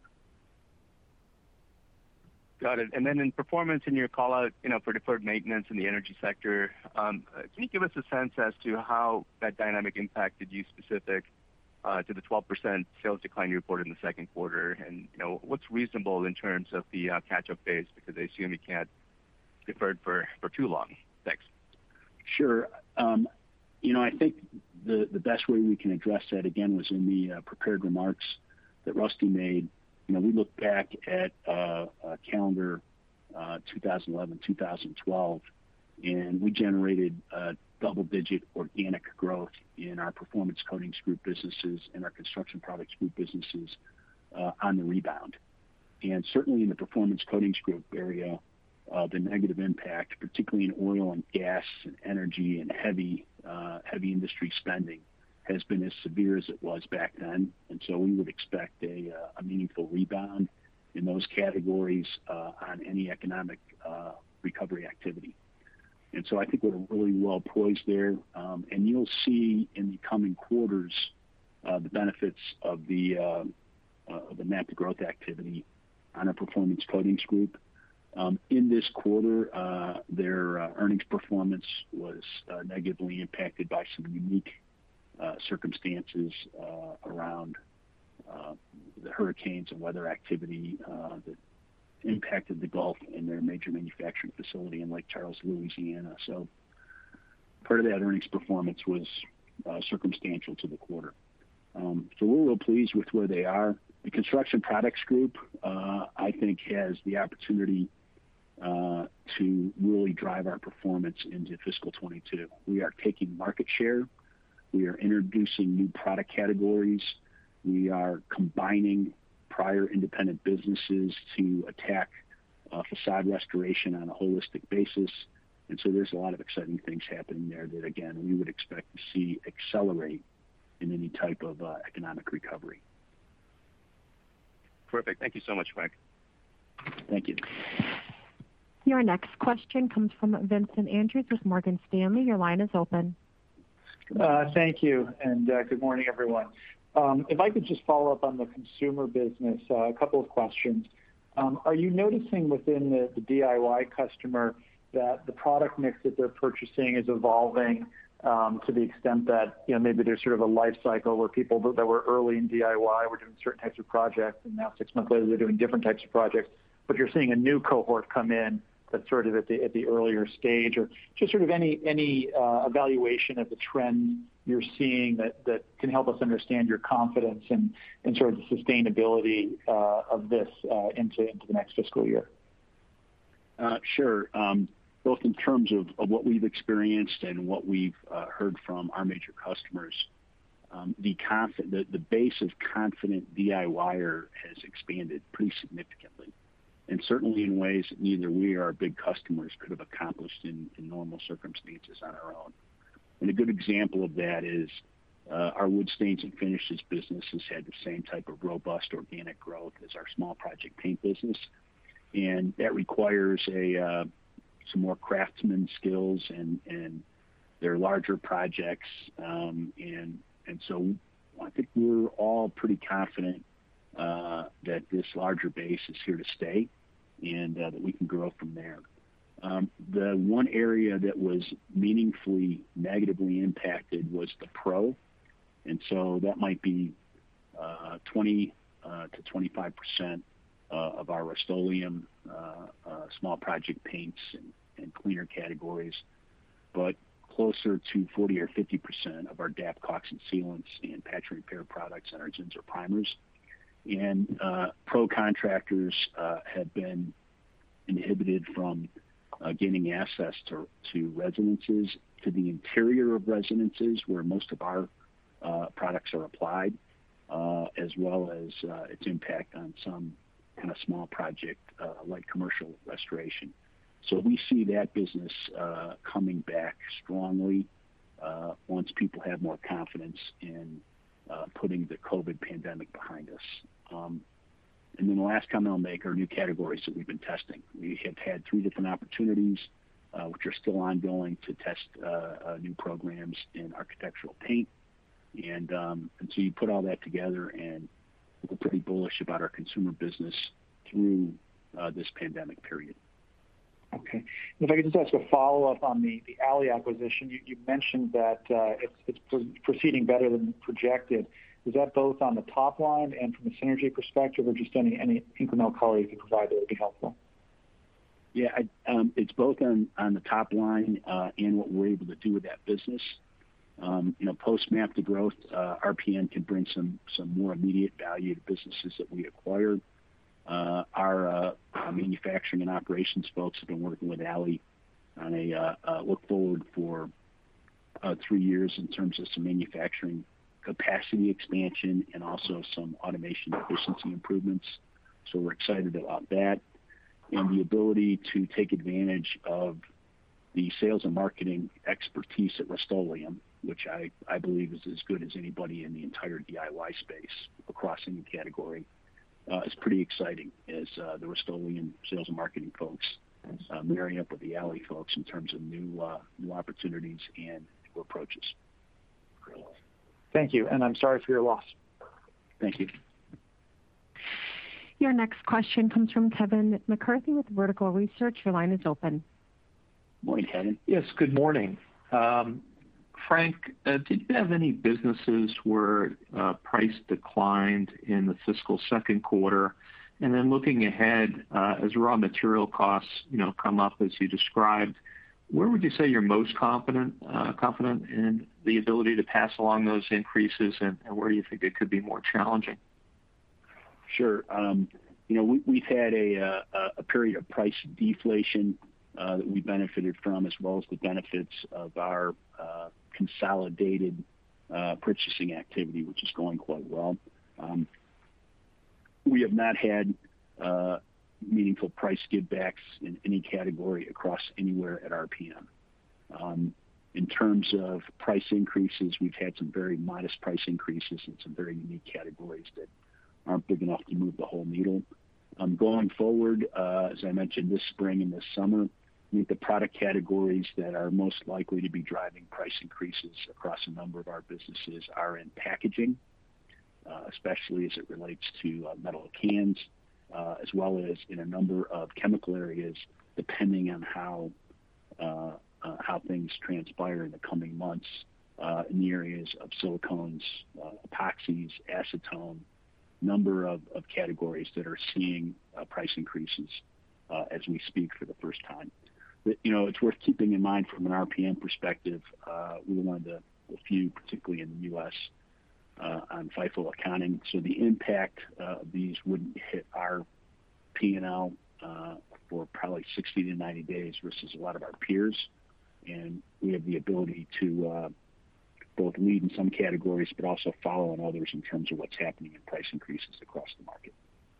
Got it. And then in performance in your call out, for deferred maintenance in the energy sector, can you give us a sense as to how that dynamic impacted you specific to the 12% sales decline you reported in the second quarter? And, what's reasonable in terms of the catch-up phase? Because I assume you can't defer for too long. Thanks. Sure. I think the best way we can address that, again, was in the prepared remarks that Rusty made. We look back at calendar 2011, 2012, and we generated double-digit organic growth in our Performance Coatings Group businesses and our Construction Products Group businesses on the rebound. And certainly in the Performance Coatings Group area, the negative impact, particularly in oil and gas and energy and heavy industry spending, has been as severe as it was back then. And so we would expect a meaningful rebound in those categories on any economic recovery activity. And so I think we're really well poised there. And you'll see in the coming quarters the benefits of the MAP to Growth activity on our Performance Coatings Group. In this quarter, their earnings performance was negatively impacted by some unique circumstances around the hurricanes and weather activity that impacted the Gulf and their major manufacturing facility in Lake Charles, Louisiana. So part of that earnings performance was circumstantial to the quarter. So we're real pleased with where they are. The Construction Products Group, I think, has the opportunity to really drive our performance into fiscal 22. We are taking market share. We are introducing new product categories. We are combining prior independent businesses to attack facade restoration on a holistic basis. And so there's a lot of exciting things happening there that, again, we would expect to see accelerate in any type of economic recovery. Perfect. Thank you so much, Frank. Thank you. Your next question comes from Vincent Andrews with Morgan Stanley. Your line is open. Thank you, and good morning, everyone. If I could just follow up on the consumer business, a couple of questions. Are you noticing within the DIY customer that the product mix that they're purchasing is evolving to the extent that maybe there's sort of a life cycle where people that were early in DIY were doing certain types of projects, and now 6 months later they're doing different types of projects, but you're seeing a new cohort come in that's sort of at the earlier stage, or just sort of any evaluation of the trend you're seeing that can help us understand your confidence in sort of the sustainability of this into the next fiscal year? Sure. Both in terms of what we've experienced and what we've heard from our major customers, the base of confident DIYer has expanded pretty significantly, and certainly in ways that neither we or our big customers could have accomplished in normal circumstances on our own. And a good example of that is our wood stains and finishes business has had the same type of robust organic growth as our small project paint business, and that requires some more craftsman skills and they're larger projects, and so I think we're all pretty confident that this larger base is here to stay and that we can grow from there. The one area that was meaningfully negatively impacted was the pro, and so that might be 20 to 25% of our Rust-Oleum small project paints and cleaner categories, but closer to 40 or 50% of our DAP caulks and sealants and patch and repair products and our Zinsser primers. And pro contractors have been inhibited from gaining access to residences, to the interior of residences where most of our products are applied, as well as its impact on some kind of small project like commercial restoration. So we see that business coming back strongly once people have more confidence in putting the COVID pandemic behind us. And then the last comment I'll make are new categories that we've been testing. We have had 3 different opportunities, which are still ongoing, to test new programs in architectural paint. And so you put all that together, and we're pretty bullish about our consumer business through this pandemic period. Okay. If I could just ask a follow-up on the Ali acquisition, you mentioned that it's proceeding better than projected. Is that both on the top line and from a synergy perspective, or just any incremental color you could provide that would be helpful? Yeah, it's both on the top line and what we're able to do with that business. Post MAP to Growth, RPM can bring some more immediate value to businesses that we acquired. Our manufacturing and operations folks have been working with Ali on a look forward for 3 years in terms of some manufacturing capacity expansion and also some automation efficiency improvements. So we're excited about that. And the ability to take advantage of the sales and marketing expertise at Rust-Oleum, which I believe is as good as anybody in the entire DIY space across any category, is pretty exciting as the Rust-Oleum sales and marketing folks marry up with the Ali folks in terms of new opportunities and new approaches. Thank you, and I'm sorry for your loss. Thank you. Your next question comes from Kevin McCarthy with Vertical Research. Your line is open. Morning, Kevin. Yes, good morning. Frank, did you have any businesses where price declined in the fiscal second quarter? And then looking ahead, as raw material costs come up as you described, where would you say you're most confident in the ability to pass along those increases, and where do you think it could be more challenging? Sure. We've had a period of price deflation that we benefited from, as well as the benefits of our consolidated purchasing activity, which is going quite well. We have not had meaningful price givebacks in any category across anywhere at RPM. In terms of price increases, we've had some very modest price increases in some very unique categories that aren't big enough to move the whole needle. Going forward, as I mentioned, this spring and this summer, I think the product categories that are most likely to be driving price increases across a number of our businesses are in packaging, especially as it relates to metal cans, as well as in a number of chemical areas, depending on how things transpire in the coming months, in the areas of silicones, epoxies, acetone, number of categories that are seeing price increases as we speak for the first time. But, it's worth keeping in mind from an RPM perspective, we were one of the few, particularly in the U.S., on FIFO accounting. So the impact of these wouldn't hit our P&L for probably 60 to 90 days versus a lot of our peers. And we have the ability to both lead in some categories, but also follow in others in terms of what's happening in price increases across the market.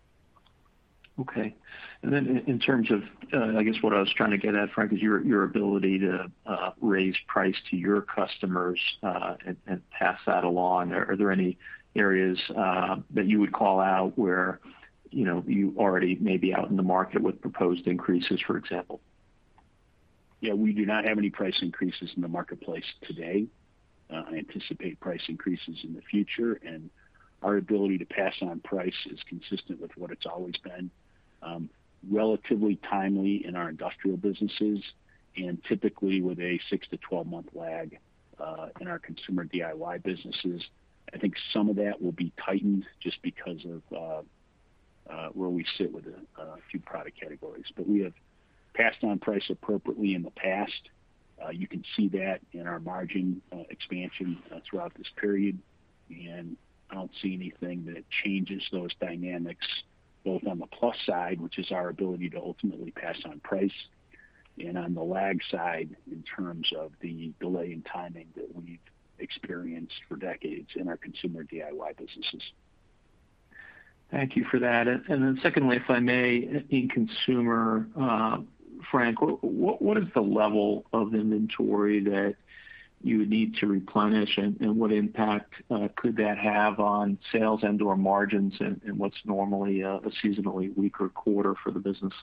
Okay. And then in terms of, I guess what I was trying to get at, Frank, is your ability to raise price to your customers and pass that along. Are there any areas that you would call out where, you already may be out in the market with proposed increases, for example? Yeah, we do not have any price increases in the marketplace today. I anticipate price increases in the future, and our ability to pass on price is consistent with what it's always been. Relatively timely in our industrial businesses, and typically with a 6 to 12 month lag in our consumer DIY businesses. I think some of that will be tightened just because of where we sit with a few product categories. But we have passed on price appropriately in the past. You can see that in our margin expansion throughout this period, and I don't see anything that changes those dynamics, both on the plus side, which is our ability to ultimately pass on price, and on the lag side in terms of the delay in timing that we've experienced for decades in our consumer DIY businesses. Thank you for that. And then secondly, if I may, in consumer, Frank, what is the level of inventory that you would need to replenish, and what impact could that have on sales and/or margins and what's normally a seasonally weaker quarter for the business?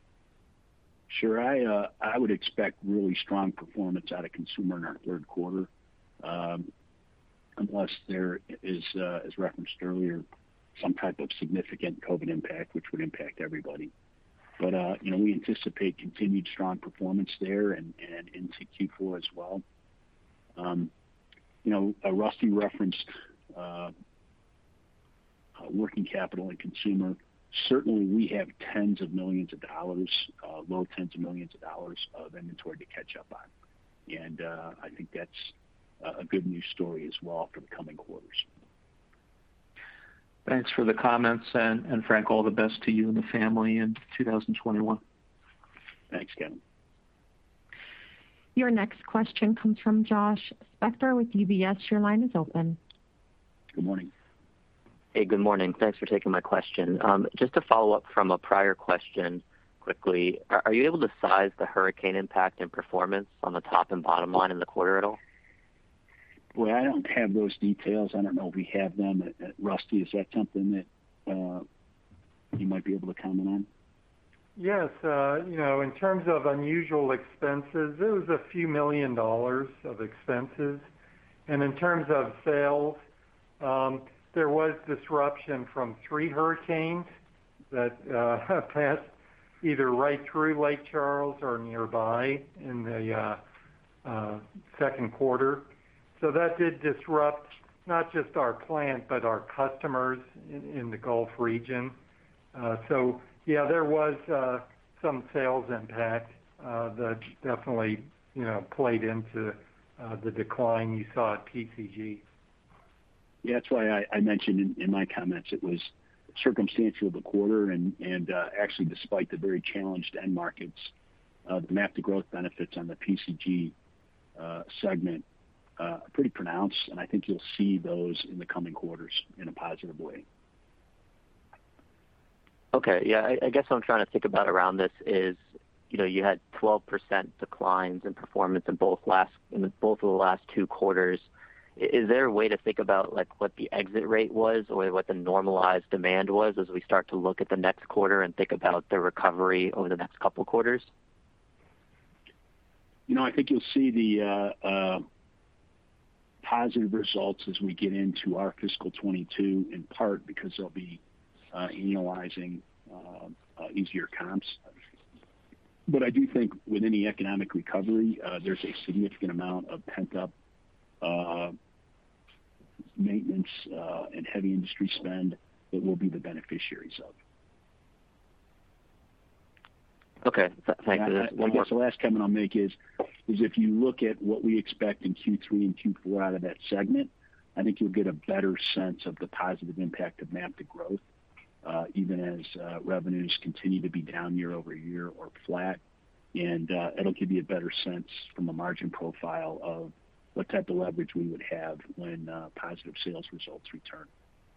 Sure. I would expect really strong performance out of consumer in our third quarter, unless there is, as referenced earlier, some type of significant COVID impact, which would impact everybody. But, we anticipate continued strong performance there and into Q4 as well. Rusty referenced working capital and consumer. Certainly we have tens of millions of dollars, low tens of millions of dollars of inventory to catch up on. And I think that's a good news story as well for the coming quarters. Thanks for the comments, and Frank, all the best to you and the family in 2021. Thanks, Kevin. Your next question comes from Josh Spector with UBS. Your line is open. Good morning. Hey, good morning. Thanks for taking my question. Just to follow up from a prior question quickly, are you able to size the hurricane impact and performance on the top and bottom line in the quarter at all? Well, I don't have those details. I don't know if we have them. Rusty, is that something that you might be able to comment on? Yes. In terms of unusual expenses, it was a few $1 million of expenses. And in terms of sales, there was disruption from 3 hurricanes that passed either right through Lake Charles or nearby in the second quarter. So that did disrupt not just our plant, but our customers in the Gulf region. Yeah, there was some sales impact that definitely played into the decline you saw at PCG. Yeah, that's why I mentioned in my comments it was circumstantial of the quarter, and actually, despite the very challenged end markets, the MAP to Growth benefits on the PCG segment are pretty pronounced, and I think you'll see those in the coming quarters in a positive way. Okay, yeah, I guess what I'm trying to think about around this is, you had 12% declines in performance in both of the last 2 quarters. Is there a way to think about like what the exit rate was or what the normalized demand was as we start to look at the next quarter and think about the recovery over the next couple quarters? I think you'll see the positive results as we get into our fiscal 22, in part because they'll be annualizing easier comps. But I do think with any economic recovery, there's a significant amount of pent-up maintenance and heavy industry spend that we'll be the beneficiaries of. Okay, thanks. I guess the last comment I'll make is if you look at what we expect in Q3 and Q4 out of that segment, I think you'll get a better sense of the positive impact of MAP to Growth, even as revenues continue to be down year over year or flat. And it'll give you a better sense from a margin profile of what type of leverage we would have when positive sales results return.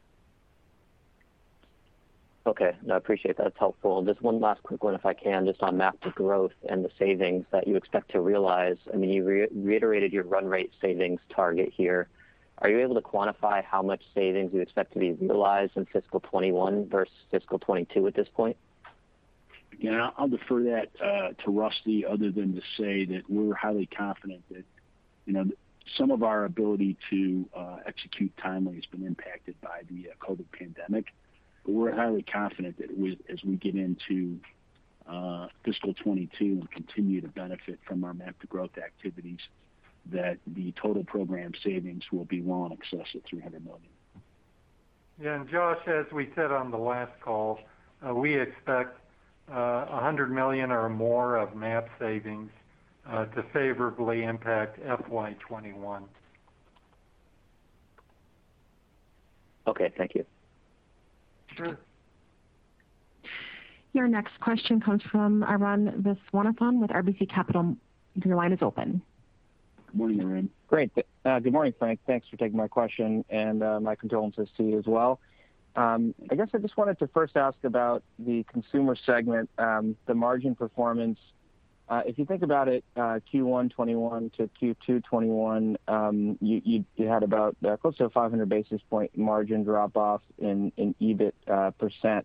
Okay, no, I appreciate that. It's helpful. Just one last quick one, if I can, just on MAP to Growth and the savings that you expect to realize. I mean, you reiterated your run rate savings target here. Are you able to quantify how much savings you expect to be realized in fiscal 21 versus fiscal 22 at this point? Yeah, I'll defer that to Rusty, other than to say that we're highly confident that, some of our ability to execute timely has been impacted by the COVID pandemic. But we're highly confident that as we get into fiscal 22 and continue to benefit from our MAP to Growth activities, that the total program savings will be well in excess of $300 million. Yeah, and Josh, as we said on the last call, we expect $100 million or more of MAP savings to favorably impact FY21. Okay, thank you. Sure. Your next question comes from Arun Viswanathan with RBC Capital. Your line is open. Good morning, Arun. Great. Good morning, Frank. Thanks for taking my question, and my condolences to you as well. I guess I just wanted to first ask about the consumer segment, the margin performance. If you think about it, Q1 21 to Q2 21, you had about close to a 500 basis point margin drop off in EBIT percent.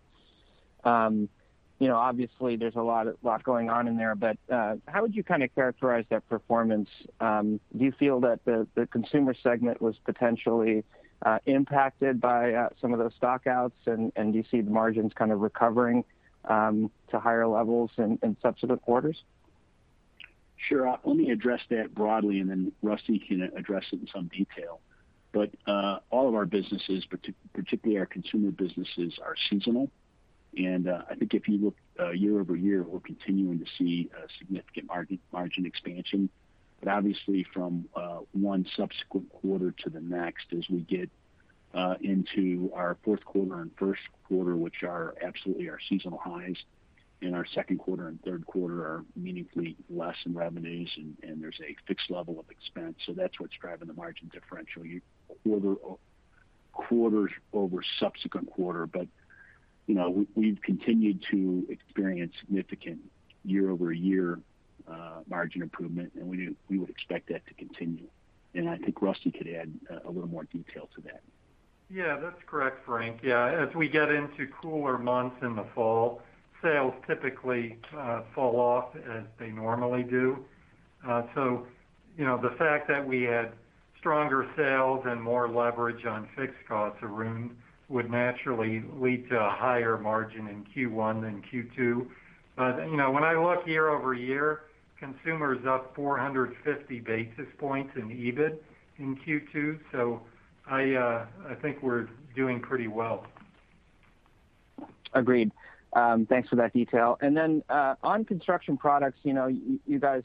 Obviously there's a lot going on in there, but how would you kind of characterize that performance? Do you feel that the consumer segment was potentially impacted by some of those stockouts, and do you see the margins kind of recovering to higher levels in subsequent quarters? Sure. Let me address that broadly, and then Rusty can address it in some detail. But all of our businesses, particularly our consumer businesses, are seasonal. And I think if you look year over year, we're continuing to see a significant margin expansion. But obviously from one subsequent quarter to the next, as we get into our fourth quarter and first quarter, which are absolutely our seasonal highs, and our second quarter and third quarter are meaningfully less in revenues, and there's a fixed level of expense. So that's what's driving the margin differential quarters over subsequent quarter. But we've continued to experience significant year-over-year margin improvement, and we would expect that to continue. And I think Rusty could add a little more detail to that. Yeah, that's correct, Frank. Yeah, as we get into cooler months in the fall, sales typically fall off as they normally do. So, the fact that we had stronger sales and more leverage on fixed costs, Arun, would naturally lead to a higher margin in Q1 than Q2. But, when I look year over year, consumers up 450 basis points in EBIT in Q2. So I think we're doing pretty well. Agreed. Thanks for that detail. And then on construction products, you guys,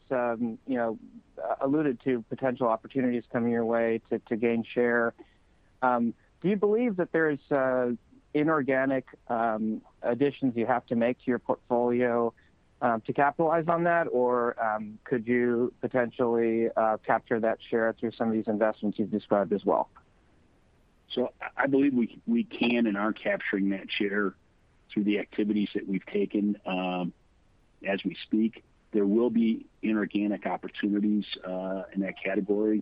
alluded to potential opportunities coming your way to gain share. Do you believe that there's inorganic additions you have to make to your portfolio to capitalize on that, or could you potentially capture that share through some of these investments you've described as well? So I believe we can and are capturing that share through the activities that we've taken as we speak. There will be inorganic opportunities in that category,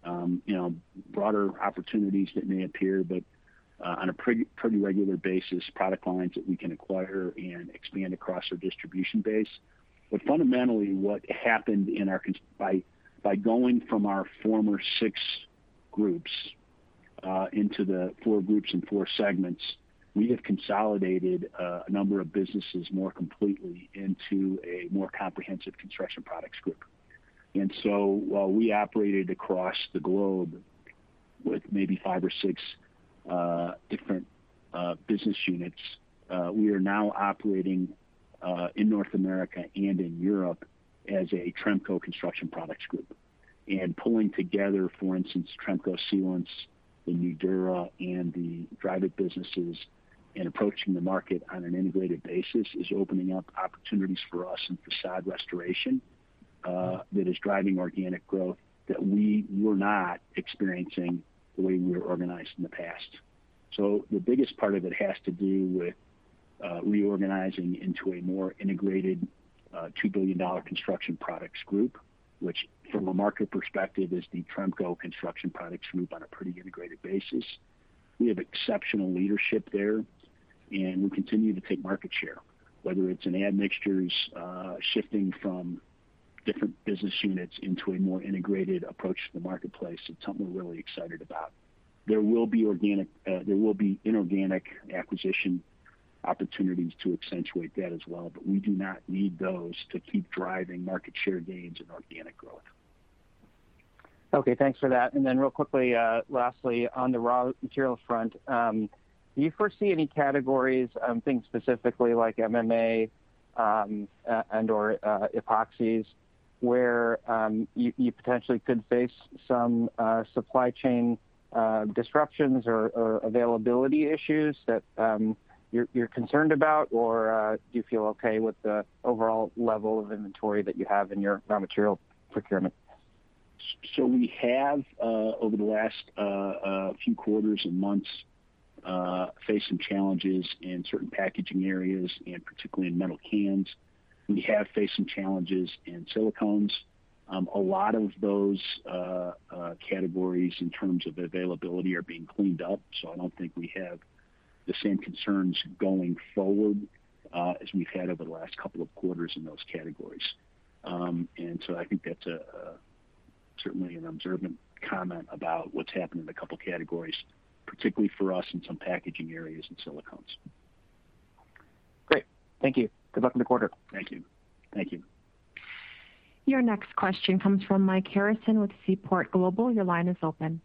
broader opportunities that may appear, but on a pretty regular basis, product lines that we can acquire and expand across our distribution base. But fundamentally, what happened by going from our former 6 groups into the 4 groups and 4 segments, we have consolidated a number of businesses more completely into a more comprehensive construction products group. And so while we operated across the globe with maybe 5 or 6 different business units, we are now operating in North America and in Europe as a Tremco Construction Products Group, and pulling together, for instance, Tremco Sealants, the Nudura, and the Dryvit businesses, and approaching the market on an integrated basis is opening up opportunities for us in facade restoration that is driving organic growth that we were not experiencing the way we were organized in the past. So the biggest part of it has to do with reorganizing into a more integrated $2 billion construction products group, which from a market perspective is the Tremco Construction Products Group on a pretty integrated basis. We have exceptional leadership there, and we continue to take market share, whether it's in admixtures, shifting from different business units into a more integrated approach to the marketplace. It's something we're really excited about. There will be inorganic acquisition opportunities to accentuate that as well, but we do not need those to keep driving market share gains and organic growth. Okay, thanks for that. And then real quickly, lastly, on the raw material front, do you foresee any categories, things specifically like MMA and or epoxies, where you potentially could face some supply chain disruptions or availability issues that you're concerned about, or do you feel okay with the overall level of inventory that you have in your raw material procurement? So we have, over the last few quarters and months, faced some challenges in certain packaging areas, and particularly in metal cans. We have faced some challenges in silicones. A lot of those categories in terms of availability are being cleaned up, so I don't think we have the same concerns going forward as we've had over the last couple of quarters in those categories. And so I think that's certainly an observant comment about what's happened in a couple categories, particularly for us in some packaging areas and silicones. Great. Thank you. Good luck in the quarter. Thank you. Thank you. Your next question comes from Mike Harrison with Seaport Global. Your line is open.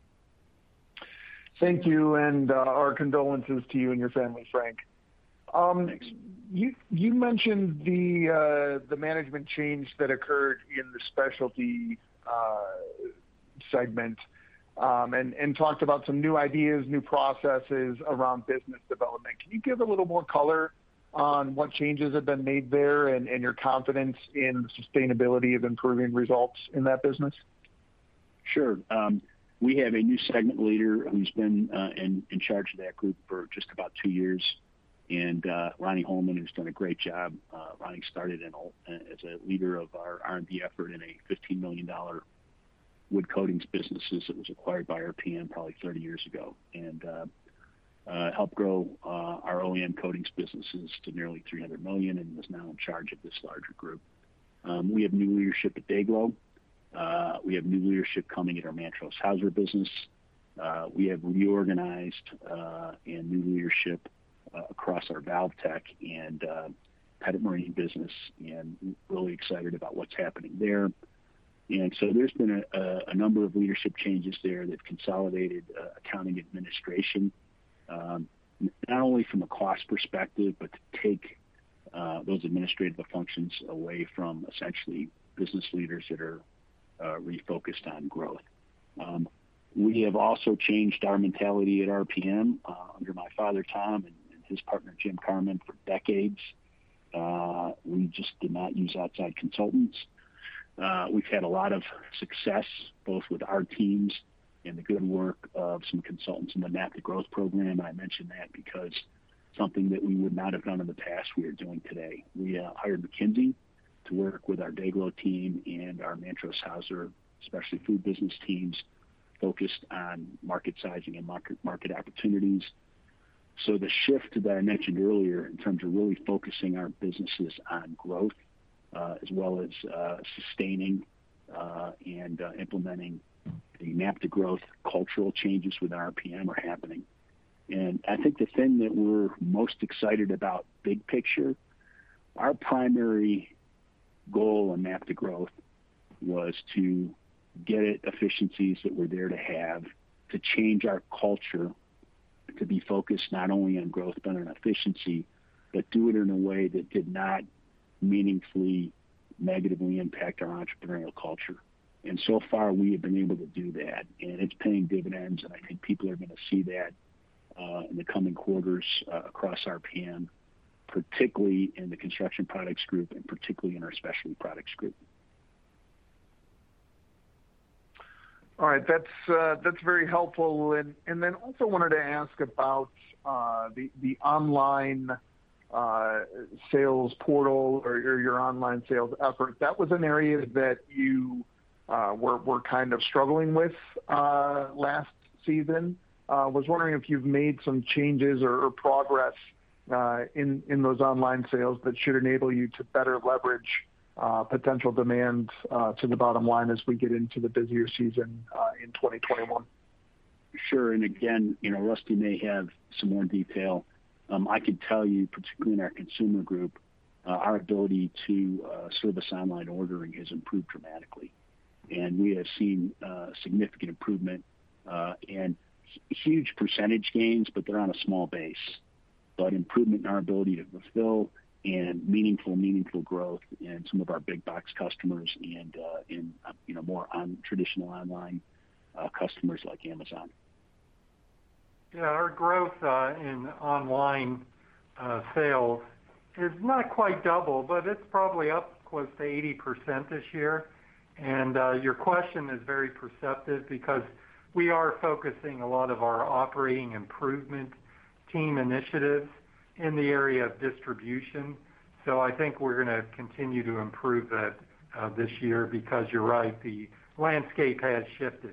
Thank you, and our condolences to you and your family, Frank. Thanks. You mentioned the management change that occurred in the specialty segment, and talked about some new ideas, new processes around business development. Can you give a little more color on what changes have been made there and your confidence in the sustainability of improving results in that business? Sure. We have a new segment leader who's been in charge of that group for just about 2 years, and Ronnie Holman, who's done a great job. Ronnie started as a leader of our R&D effort in a $15 million wood coatings businesses that was acquired by RPM probably 30 years ago, and helped grow our OEM coatings businesses to nearly $300 million, and is now in charge of this larger group. We have new leadership at Dayglow. We have new leadership coming at our Mantrose Haeuser business. We have reorganized and new leadership across our ValveTech and Pettit Marine business, and really excited about what's happening there. And so there's been a number of leadership changes there that consolidated accounting administration. not only from a cost perspective, but to take those administrative functions away from essentially business leaders that are refocused on growth. We have also changed our mentality at RPM under my father, Tom, and his partner, Jim Carmen, for decades. We just did not use outside consultants. We've had a lot of success both with our teams and the good work of some consultants in the NAFTA growth program. I mentioned that because something that we would not have done in the past, we are doing today. We hired McKinsey to work with our Dayglow team and our Mantrose Haeuser specialty food business teams focused on market sizing and market opportunities. So the shift that I mentioned earlier in terms of really focusing our businesses on growth as well as sustaining and implementing the NAFTA growth cultural changes within RPM are happening. And I think the thing that we're most excited about big picture, our primary goal in NAFTA growth was to get at efficiencies that we're there to have, to change our culture, to be focused not only on growth but on efficiency, but do it in a way that did not meaningfully negatively impact our entrepreneurial culture. And so far we have been able to do that, and it's paying dividends, and I think people are going to see that in the coming quarters across RPM, particularly in the Construction Products Group and particularly in our Specialty Products Group. All right, that's very helpful, and then also wanted to ask about the online sales portal or your online sales effort. That was an area that you were kind of struggling with last season. Was wondering if you've made some changes or progress in those online sales that should enable you to better leverage potential demand to the bottom line as we get into the busier season in 2021. Sure, and again, Rusty may have some more detail. I can tell you, particularly in our consumer group, our ability to service online ordering has improved dramatically. And we have seen significant improvement and huge percentage gains, but they're on a small base. But improvement in our ability to fulfill and meaningful growth in some of our big box customers and in more on traditional online customers like Amazon. Yeah, our growth in online sales is not quite double, but it's probably up close to 80% this year. And your question is very perceptive because we are focusing a lot of our operating improvement team initiatives in the area of distribution. So I think we're going to continue to improve that this year because you're right, the landscape has shifted.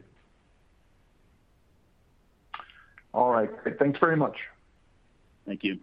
All right, great. Thanks very much. Thank you.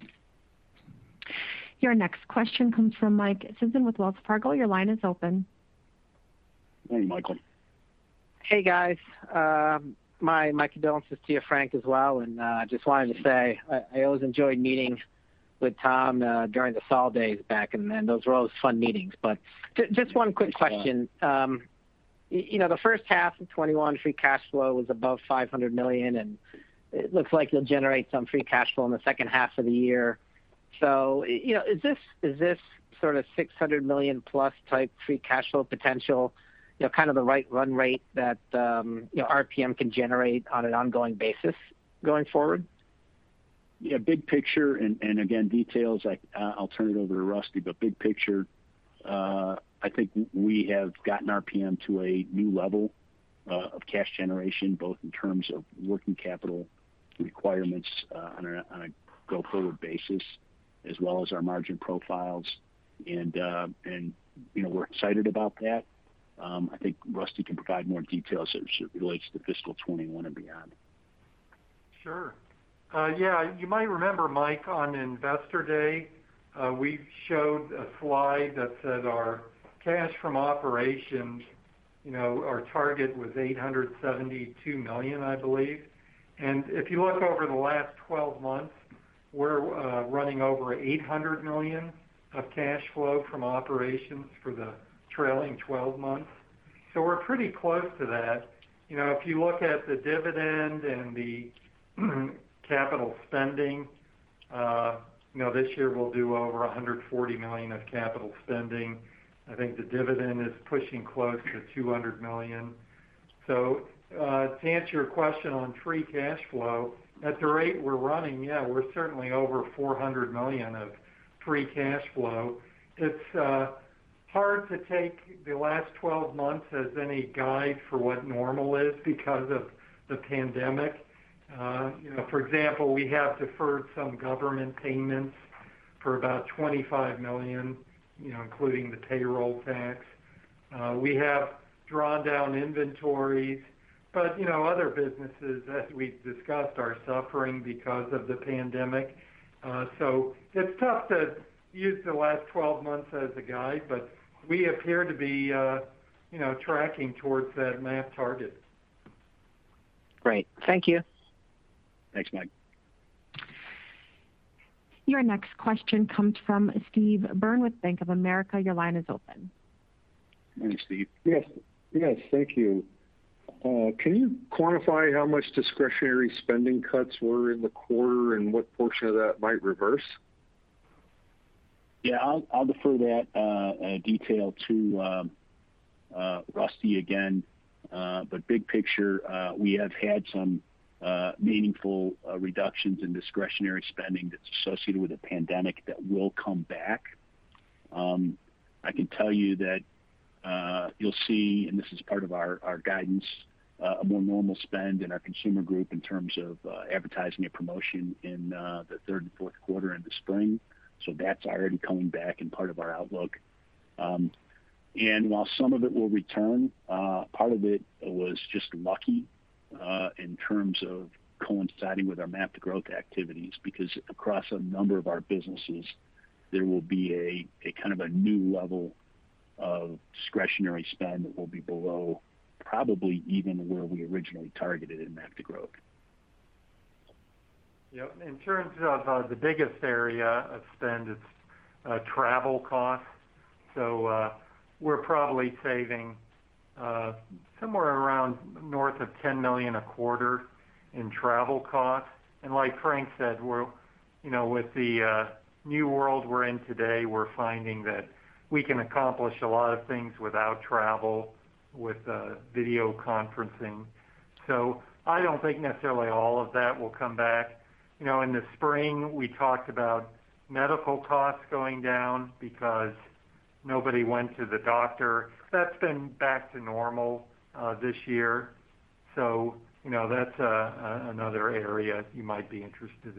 Your next question comes from Mike Sison with Wells Fargo. Your line is open. Hey, Michael. Hey, guys. My condolences to you, Frank, as well. And just wanted to say I always enjoyed meeting with Tom during the Sol days back, and those were always fun meetings. But just one quick question. The first half of 21 free cash flow was above $500 million, and it looks like you'll generate some free cash flow in the second half of the year. So, is this sort of $600 million plus type free cash flow potential, kind of the right run rate that RPM can generate on an ongoing basis going forward? Yeah, big picture, and again, details, I'll turn it over to Rusty, but big picture, I think we have gotten RPM to a new level of cash generation, both in terms of working capital requirements on a go-forward basis, as well as our margin profiles. And we're excited about that. I think Rusty can provide more details as it relates to fiscal 21 and beyond. Sure. Yeah, you might remember, Mike, on Investor Day, we showed a slide that said our cash from operations, our target was $872 million, I believe. And if you look over the last 12 months, we're running over $800 million of cash flow from operations for the trailing 12 months. So we're pretty close to that. If you look at the dividend and the capital spending, this year we'll do over $140 million of capital spending. I think the dividend is pushing close to $200 million. So to answer your question on free cash flow, at the rate we're running, we're certainly over $400 million of free cash flow. It's hard to take the last 12 months as any guide for what normal is because of the pandemic. For example, we have deferred some government payments for about $25 million, including the payroll tax. We have drawn down inventories, but other businesses, as we've discussed, are suffering because of the pandemic. So it's tough to use the last 12 months as a guide, but we appear to be, tracking towards that MAP target. Great. Thank you. Thanks, Mike. Your next question comes from Steve Byrne with Bank of America. Your line is open. Morning, Steve. Yes, thank you. Can you quantify how much discretionary spending cuts were in the quarter and what portion of that might reverse? Yeah, I'll defer that detail to Rusty again. But big picture, we have had some meaningful reductions in discretionary spending that's associated with the pandemic that will come back. I can tell you that you'll see, and this is part of our guidance, a more normal spend in our consumer group in terms of advertising and promotion in the third and fourth quarter in the spring. So that's already coming back and part of our outlook. And while some of it will return, part of it was just lucky in terms of coinciding with our MAP to Growth activities, because across a number of our businesses, there will be a kind of a new level of discretionary spend that will be below probably even where we originally targeted in MAP to Growth. Yep. In terms of the biggest area of spend, it's travel costs. So we're probably saving somewhere around north of $10 million a quarter in travel costs. And like Frank said, we're, with the new world we're in today, we're finding that we can accomplish a lot of things without travel, with video conferencing. So I don't think necessarily all of that will come back. In the spring, we talked about medical costs going down because nobody went to the doctor. That's been back to normal this year. So, that's another area you might be interested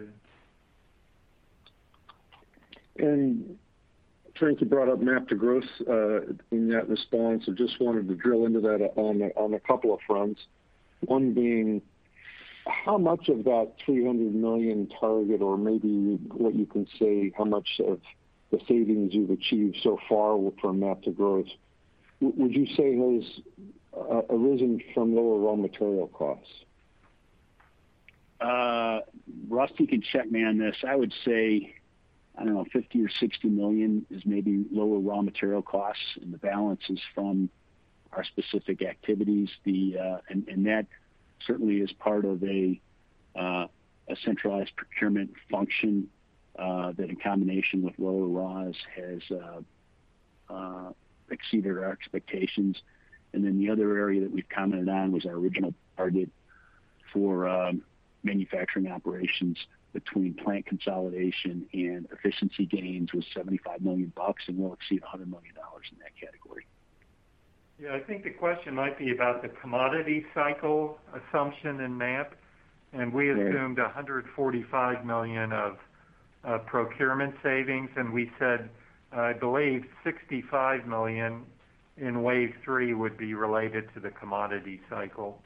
in. And Frank, you brought up MAP to Growth in that response. I just wanted to drill into that on a couple of fronts. One being, how much of that $300 million target, or maybe what you can say, how much of the savings you've achieved so far from MAP to Growth, would you say has arisen from lower raw material costs? Rusty can check me on this. I would say, 50 or 60 million is maybe lower raw material costs, and the balance is from our specific activities. And that certainly is part of a centralized procurement function that, in combination with lower raws, has exceeded our expectations. And then the other area that we've commented on was our original target for manufacturing operations between plant consolidation and efficiency gains was $75 million, and we'll exceed $100 million in that category. Yeah, I think the question might be about the commodity cycle assumption in MAP, and we assumed $145 million of procurement savings, and we said, I believe, $65 million in Wave 3 would be related to the commodity cycle.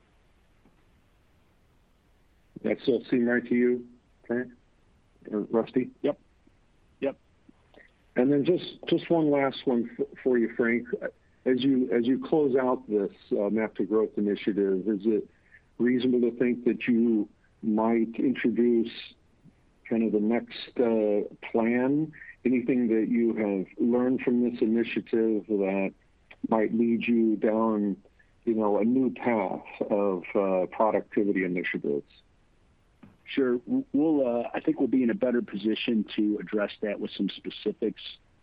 That still seem right to you, Frank or Rusty? Yep. And then just one last one for you, Frank. As you close out this MAP to Growth initiative, is it reasonable to think that you might introduce kind of the next plan? Anything that you have learned from this initiative that might lead you down, a new path of productivity initiatives? Sure. I think we'll be in a better position to address that with some specifics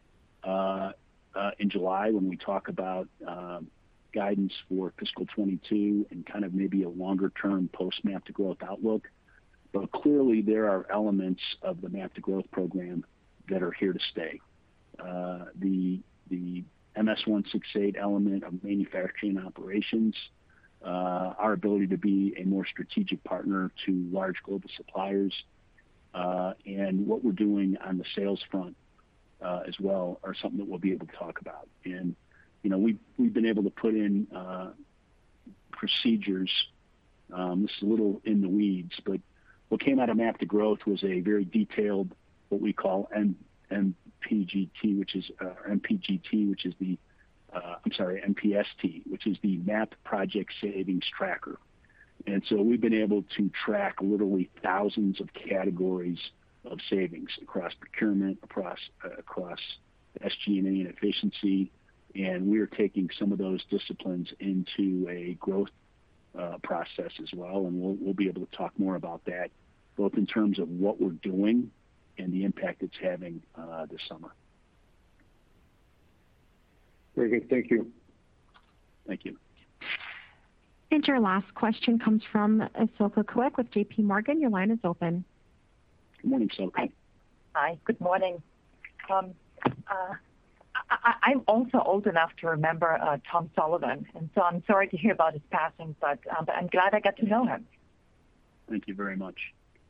in July when we talk about guidance for fiscal 22 and kind of maybe a longer-term post-MAP to Growth outlook. But clearly, there are elements of the MAP to Growth program that are here to stay. The MS-168 element of manufacturing operations, our ability to be a more strategic partner to large global suppliers, and what we're doing on the sales front as well are something that we'll be able to talk about. And we've been able to put in procedures. This is a little in the weeds, but what came out of MAP to Growth was a very detailed, what we call MPST, which is the MAP Project Savings Tracker. And so we've been able to track literally thousands of categories of savings across procurement, across SG&A and efficiency, and we are taking some of those disciplines into a growth process as well, and we'll be able to talk more about that, both in terms of what we're doing and the impact it's having this summer. Very good. Thank you. Thank you. And your last question comes from Silke Kueck with J.P. Morgan. Your line is open. Good morning, Silke. Hi. Good morning. I'm also old enough to remember Tom Sullivan, and so I'm sorry to hear about his passing, but I'm glad I got to know him. Thank you very much.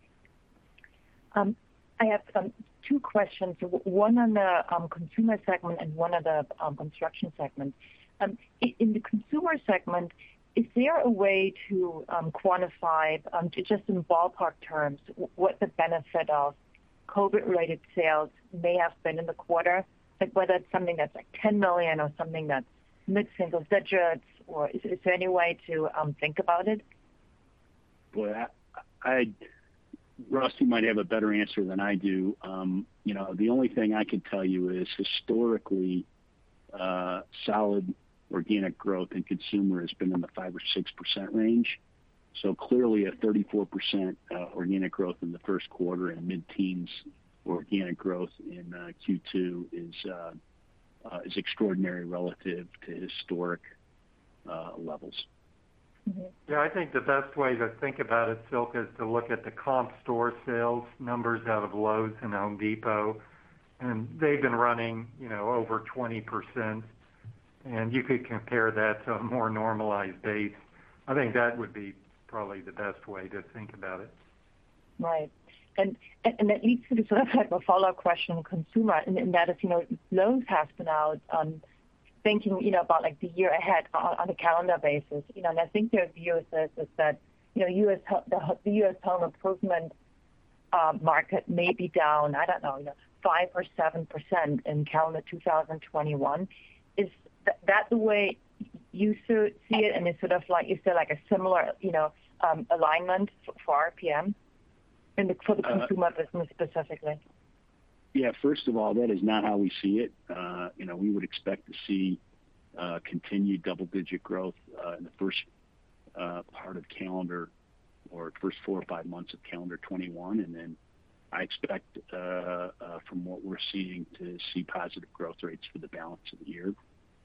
I have two questions, one on the consumer segment and one on the construction segment. In the consumer segment, is there a way to quantify, just in ballpark terms, what the benefit of COVID-related sales may have been in the quarter? Like whether it's something that's like 10 million or something that's mid-single digits, or is there any way to think about it? Boy, Rusty might have a better answer than I do. The only thing I can tell you is historically solid organic growth in consumer has been in the 5 or 6% range. So clearly a 34% organic growth in the first quarter and mid-teens organic growth in Q2 is extraordinary relative to historic levels. Mm-hmm. Yeah, I think the best way to think about it, Silke, is to look at the comp store sales numbers out of Lowe's and Home Depot, and they've been running, over 20%, and you could compare that to a more normalized base. I think that would be probably the best way to think about it. Right. And that leads to the sort of like a follow-up question on consumer, and that is, Lowe's has been out thinking, about like the year ahead on a calendar basis, and I think their view is that, the U.S. home improvement market may be down, 5 or 7% in calendar 2021. Is that the way you see it? And is there like a similar, alignment for RPM for the consumer business specifically? Yeah, first of all, that is not how we see it. We would expect to see continued double-digit growth in the first part of calendar, or first 4 or 5 months of calendar 21, and then I expect from what we're seeing to see positive growth rates for the balance of the year.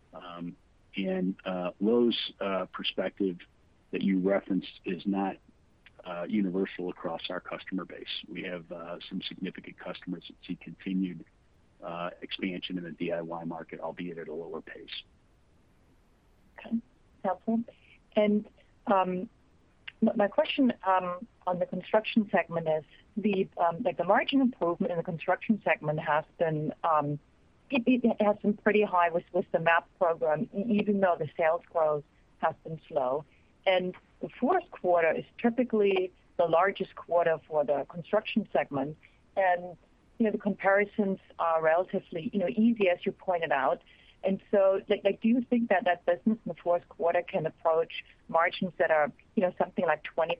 And Lowe's perspective that you referenced is not universal across our customer base. We have some significant customers that see continued expansion in the DIY market, albeit at a lower pace. Okay, helpful. And my question on the construction segment is the margin improvement in the construction segment has been it has been pretty high with the MAP program, even though the sales growth has been slow. And the fourth quarter is typically the largest quarter for the construction segment, and the comparisons are relatively easy, as you pointed out. And so, do you think that business in the fourth quarter can approach margins that are something like 20%?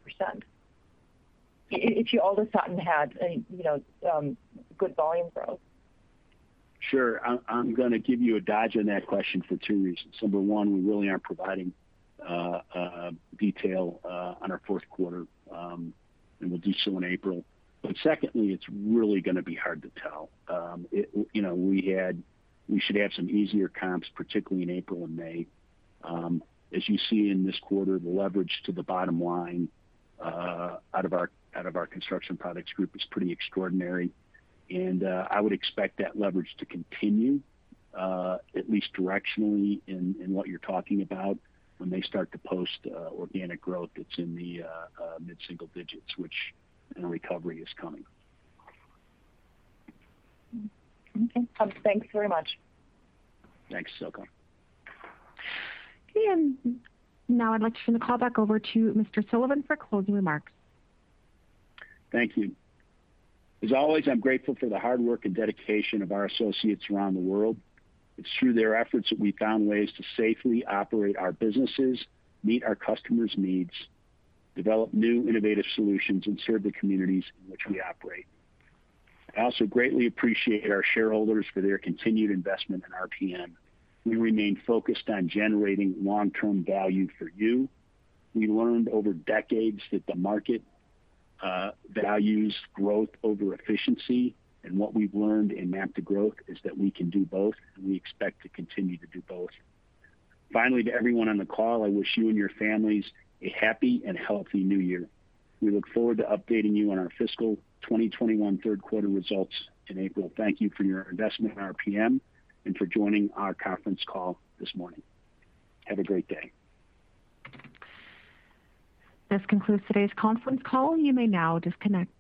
If you all of a sudden had good volume growth. Sure, I'm going to give you a dodge on that question for 2 reasons. Number one, we really aren't providing detail on our fourth quarter and we'll do so in April. But secondly, it's really going to be hard to tell. We should have some easier comps, particularly in April and May. As you see in this quarter, the leverage to the bottom line out of our Construction Products Group is pretty extraordinary, and I would expect that leverage to continue, at least directionally, in what you're talking about when they start to post organic growth that's in the mid-single digits, which in a recovery is coming. Okay. Thanks very much. Thanks, Silke. Okay, and now I'd like to turn the call back over to Mr. Sullivan for closing remarks. Thank you. As always, I'm grateful for the hard work and dedication of our associates around the world. It's through their efforts that we found ways to safely operate our businesses, meet our customers' needs, develop new innovative solutions, and serve the communities in which we operate. I also greatly appreciate our shareholders for their continued investment in RPM. We remain focused on generating long-term value for you. We learned over decades that the market values growth over efficiency, and what we've learned in MAP to Growth is that we can do both, and we expect to continue to do both. Finally, to everyone on the call, I wish you and your families a happy and healthy new year. We look forward to updating you on our fiscal 2021 third quarter results in April. Thank you for your investment in RPM and for joining our conference call this morning. Have a great day. This concludes today's conference call. You may now disconnect.